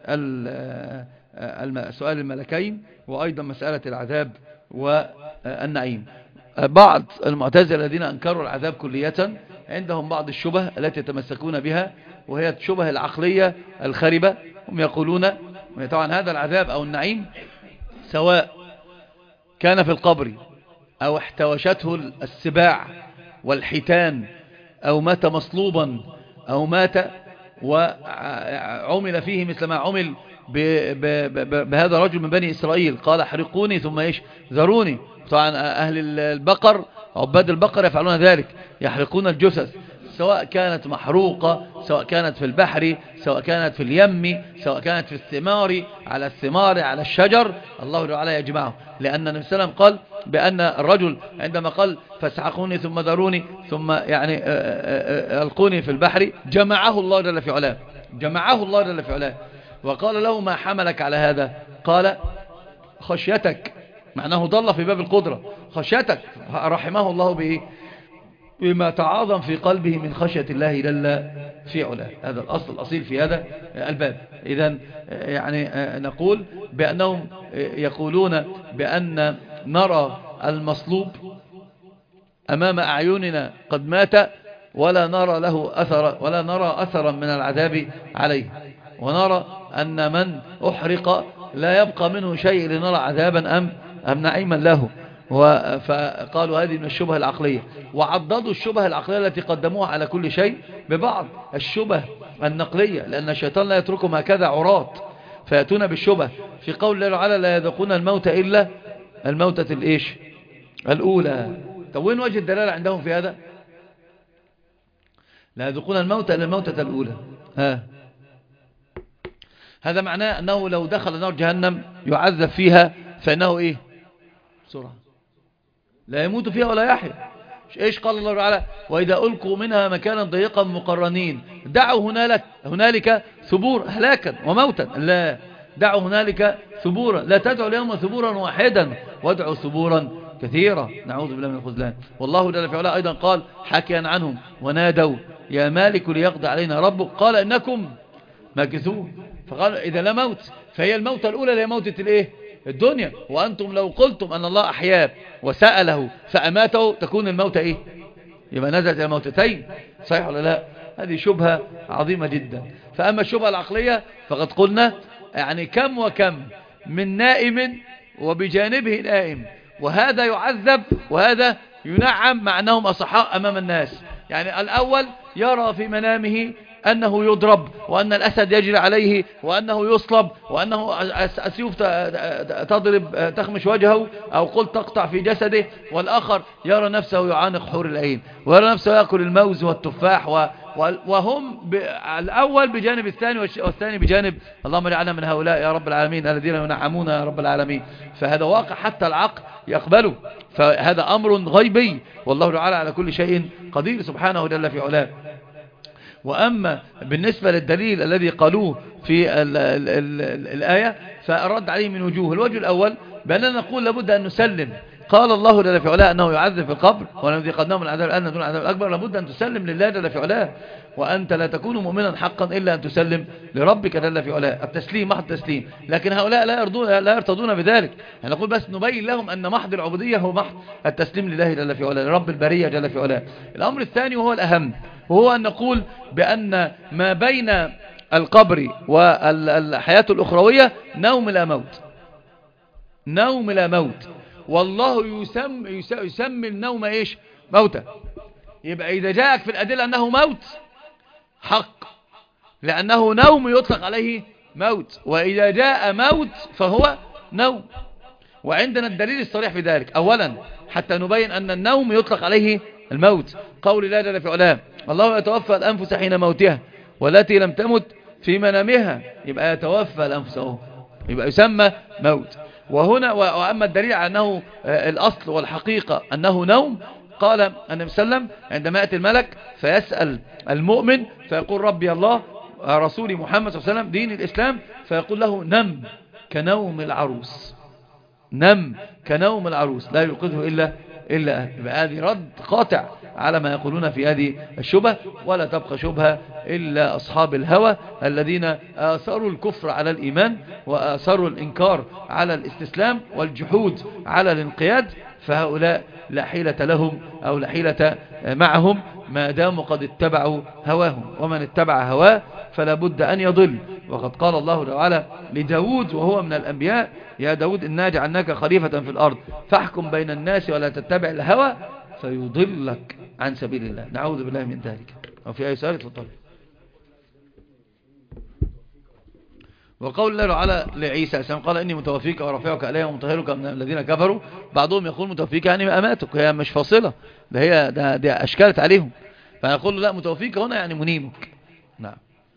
سؤال الملكين، وأيضا مسألة العذاب والنعيم. بعض المعتزلة الذين أنكروا العذاب كلية عندهم بعض الشبه التي يتمسكون بها، وهي الشبه العقلية الخربة. هم يقولون طبعا هذا العذاب أو النعيم سواء كان في القبر أو احتوشته السباع والحيتان أو مات مصلوبا أو مات وعمل فيه مثل ما عمل بهذا الرجل من بني إسرائيل، قال احرقوني ثم إيش ذروني. طبعا أهل البقر عباد البقر يفعلون ذلك، يحرقون الجثث سواء كانت محروقة، سواء كانت في البحر، سواء كانت في اليم، سواء كانت في الثمار، على الثمار على الشجر، الله تعالى يجمعه. لأن النبي صلى الله عليه وسلم قال بأن الرجل عندما قال فاسحقوني ثم ذروني ثم يعني ألقوني في البحر، جمعه الله جل في علاه، جمعه الله جل في علاه وقال له ما حملك على هذا؟ قال خشيتك، معناه ضل في باب القدرة، خشيتك، رحمه الله بإيه؟ بما تعاظم في قلبه من خشية الله جل في علاه. هذا الأصل الأصيل في هذا الباب. إذن يعني نقول بأنهم يقولون بأن نرى المصلوب أمام أعيننا قد مات ولا نرى له أثر، ولا نرى أثرا من العذاب عليه، ونرى أن من أحرق لا يبقى منه شيء لنرى عذابا أم, أم نعيما له. فقالوا هذه من الشبه العقلية، وعضدوا الشبه العقلية التي قدموها على كل شيء ببعض الشبه النقلية، لأن الشيطان لا يتركهم هكذا عراة فيأتون بالشبه. في قول الله تعالى لا يذوقون الموت إلا الموتة الإيش الأولى. طب وين وجه الدلالة عندهم في هذا؟ لا يذوقون الموت إلا الموتة الأولى. ها هذا معناه أنه لو دخل نار جهنم يعذب فيها فإنه إيه بسرعة لا يموت فيها ولا يحيا. إيش قال الله تعالى وإذا ألقوا منها مكانا ضيقا مقرنين دعوا هنالك هنالك ثبور هلاكا وموتا، لا دعوا هنالك ثبورا، لا تدعوا اليوم ثبورا واحدا وادعوا ثبورا كثيرا، نعوذ بالله من الخذلان. والله جل في علاه أيضا قال حكيا عنهم ونادوا يا مالك ليقضي علينا ربك قال إنكم ماكثون. فقال إذا لا موت فهي الموتة الأولى هي موتة الإيه الدنيا، وأنتم لو قلتم أن الله أحياه وسأله فأماته تكون الموتة إيه يبقى نزلت إلى موتتين، صحيح ولا لا؟ هذه شبهة عظيمة جدا. فأما الشبهة العقلية فقد قلنا يعني كم وكم من نائم وبجانبه نائم، وهذا يعذب وهذا ينعم مع أنهم أصحاء أمام الناس. يعني الأول يرى في منامه أنه يضرب وأن الأسد يجري عليه وأنه يصلب وأنه السيوف تضرب تخمش وجهه أو قل تقطع في جسده، والآخر يرى نفسه يعانق حور العين ويرى نفسه يأكل الموز والتفاح و وهم الأول بجانب الثاني والثاني بجانب. اللهم اجعلنا من هؤلاء يا رب العالمين الذين ينعمون يا رب العالمين. فهذا واقع حتى العقل يقبله، فهذا أمر غيبي والله تعالى على كل شيء قدير سبحانه جل في علاه. وأما بالنسبة للدليل الذي قالوه في ال ال ال الآية فأرد عليه من وجوه. الوجه الأول بأننا نقول لابد أن نسلم، قال الله جل في علاه أنه يعذب في القبر ونذي قدناه من العذاب الأدنى دون العذاب الأكبر، لابد أن تسلم لله جل في علاه، وأنت لا تكون مؤمنا حقا إلا أن تسلم لربك جل في علاه. التسليم محض التسليم، لكن هؤلاء لا يرضون لا يرتضون بذلك. يعني نقول بس نبين لهم أن محض العبودية هو محض التسليم لله جل في علاه لرب البرية جل في علاه. الأمر الثاني وهو الأهم وهو أن نقول بأن ما بين القبر والحياة الأخروية نوم لا موت، نوم لا موت، والله يسمي, يسمي النوم إيش موتا. يبقى إذا جاءك في الأدلة أنه موت حق لأنه نوم يطلق عليه موت، وإذا جاء موت فهو نوم. وعندنا الدليل الصريح في ذلك. أولا حتى نبين أن النوم يطلق عليه الموت قول الله جل في علاه الله يتوفى الأنفس حين موتها والتي لم تمت في منامها، يبقى يتوفى الأنفس أهو يبقى يسمى موت. وهنا وأما الدليل على أنه الأصل والحقيقة أنه نوم قال النبي صلى الله عليه وسلم عندما يأتي الملك فيسأل المؤمن فيقول ربي الله رسولي محمد صلى الله عليه وسلم دين الإسلام، فيقول له نم كنوم العروس، نم كنوم العروس لا يوقظه إلا إلا يبقى هذه رد قاطع على ما يقولون في هذه الشبهة. ولا تبقى شبهة إلا أصحاب الهوى الذين آثروا الكفر على الإيمان وآثروا الإنكار على الاستسلام والجحود على الانقياد، فهؤلاء لا حيلة لهم أو لا حيلة معهم ما داموا قد اتبعوا هواهم، ومن اتبع هواه فلا بد أن يضل. وقد قال الله تعالى لداود وهو من الأنبياء: يا داود إنا جعلناك خليفة في الأرض فاحكم بين الناس ولا تتبع الهوى فيضلك عن سبيل الله. نعوذ بالله من ذلك. وفي أي سؤال تفضل. وقول الله تعالى لعيسى السلام قال إني متوفيك ورافعك إلي ومطهرك من الذين كفروا. بعضهم يقول متوفيك يعني أماتك، هي مش فاصلة، ده هي ده, ده أشكالت عليهم، فيقول له لا متوفيك هنا يعني منيمك. نعم.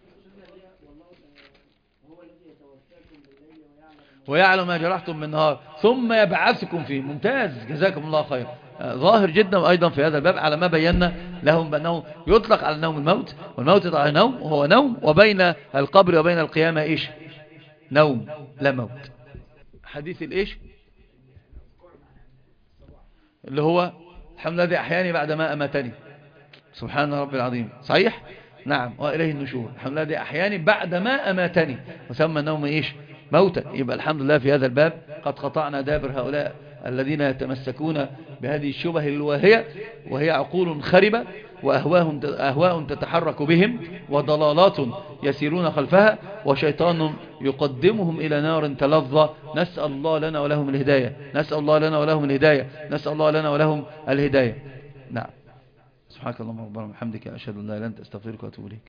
ويعلم ما جرحتم من نهار ثم يبعثكم فيه. ممتاز، جزاكم الله خير. ظاهر جدا. وأيضا في هذا الباب على ما بينا لهم بأنه يطلق على النوم الموت، والموت يطلق على نوم وهو نوم، وبين القبر وبين القيامة إيش؟ نوم لا موت. حديث الإيش اللي هو الحمد لله أحياني بعدما أماتني، سبحان ربي العظيم، صحيح؟ نعم، وإليه النشور. الحمد لله أحياني بعدما أماتني، وسمى النوم إيش؟ موتا. يبقى الحمد لله في هذا الباب قد قطعنا دابر هؤلاء الذين يتمسكون بهذه الشبه الواهية، وهي عقول خربة وأهواء تتحرك بهم وضلالات يسيرون خلفها وشيطان يقدمهم إلى نار تلظى. نسأل الله لنا ولهم الهداية، نسأل الله لنا ولهم الهداية، نسأل الله لنا ولهم الهداية. نعم. سبحانك اللهم ربنا وبحمدك أشهد أن لا إله إلا أنت أستغفرك وأتوب إليك.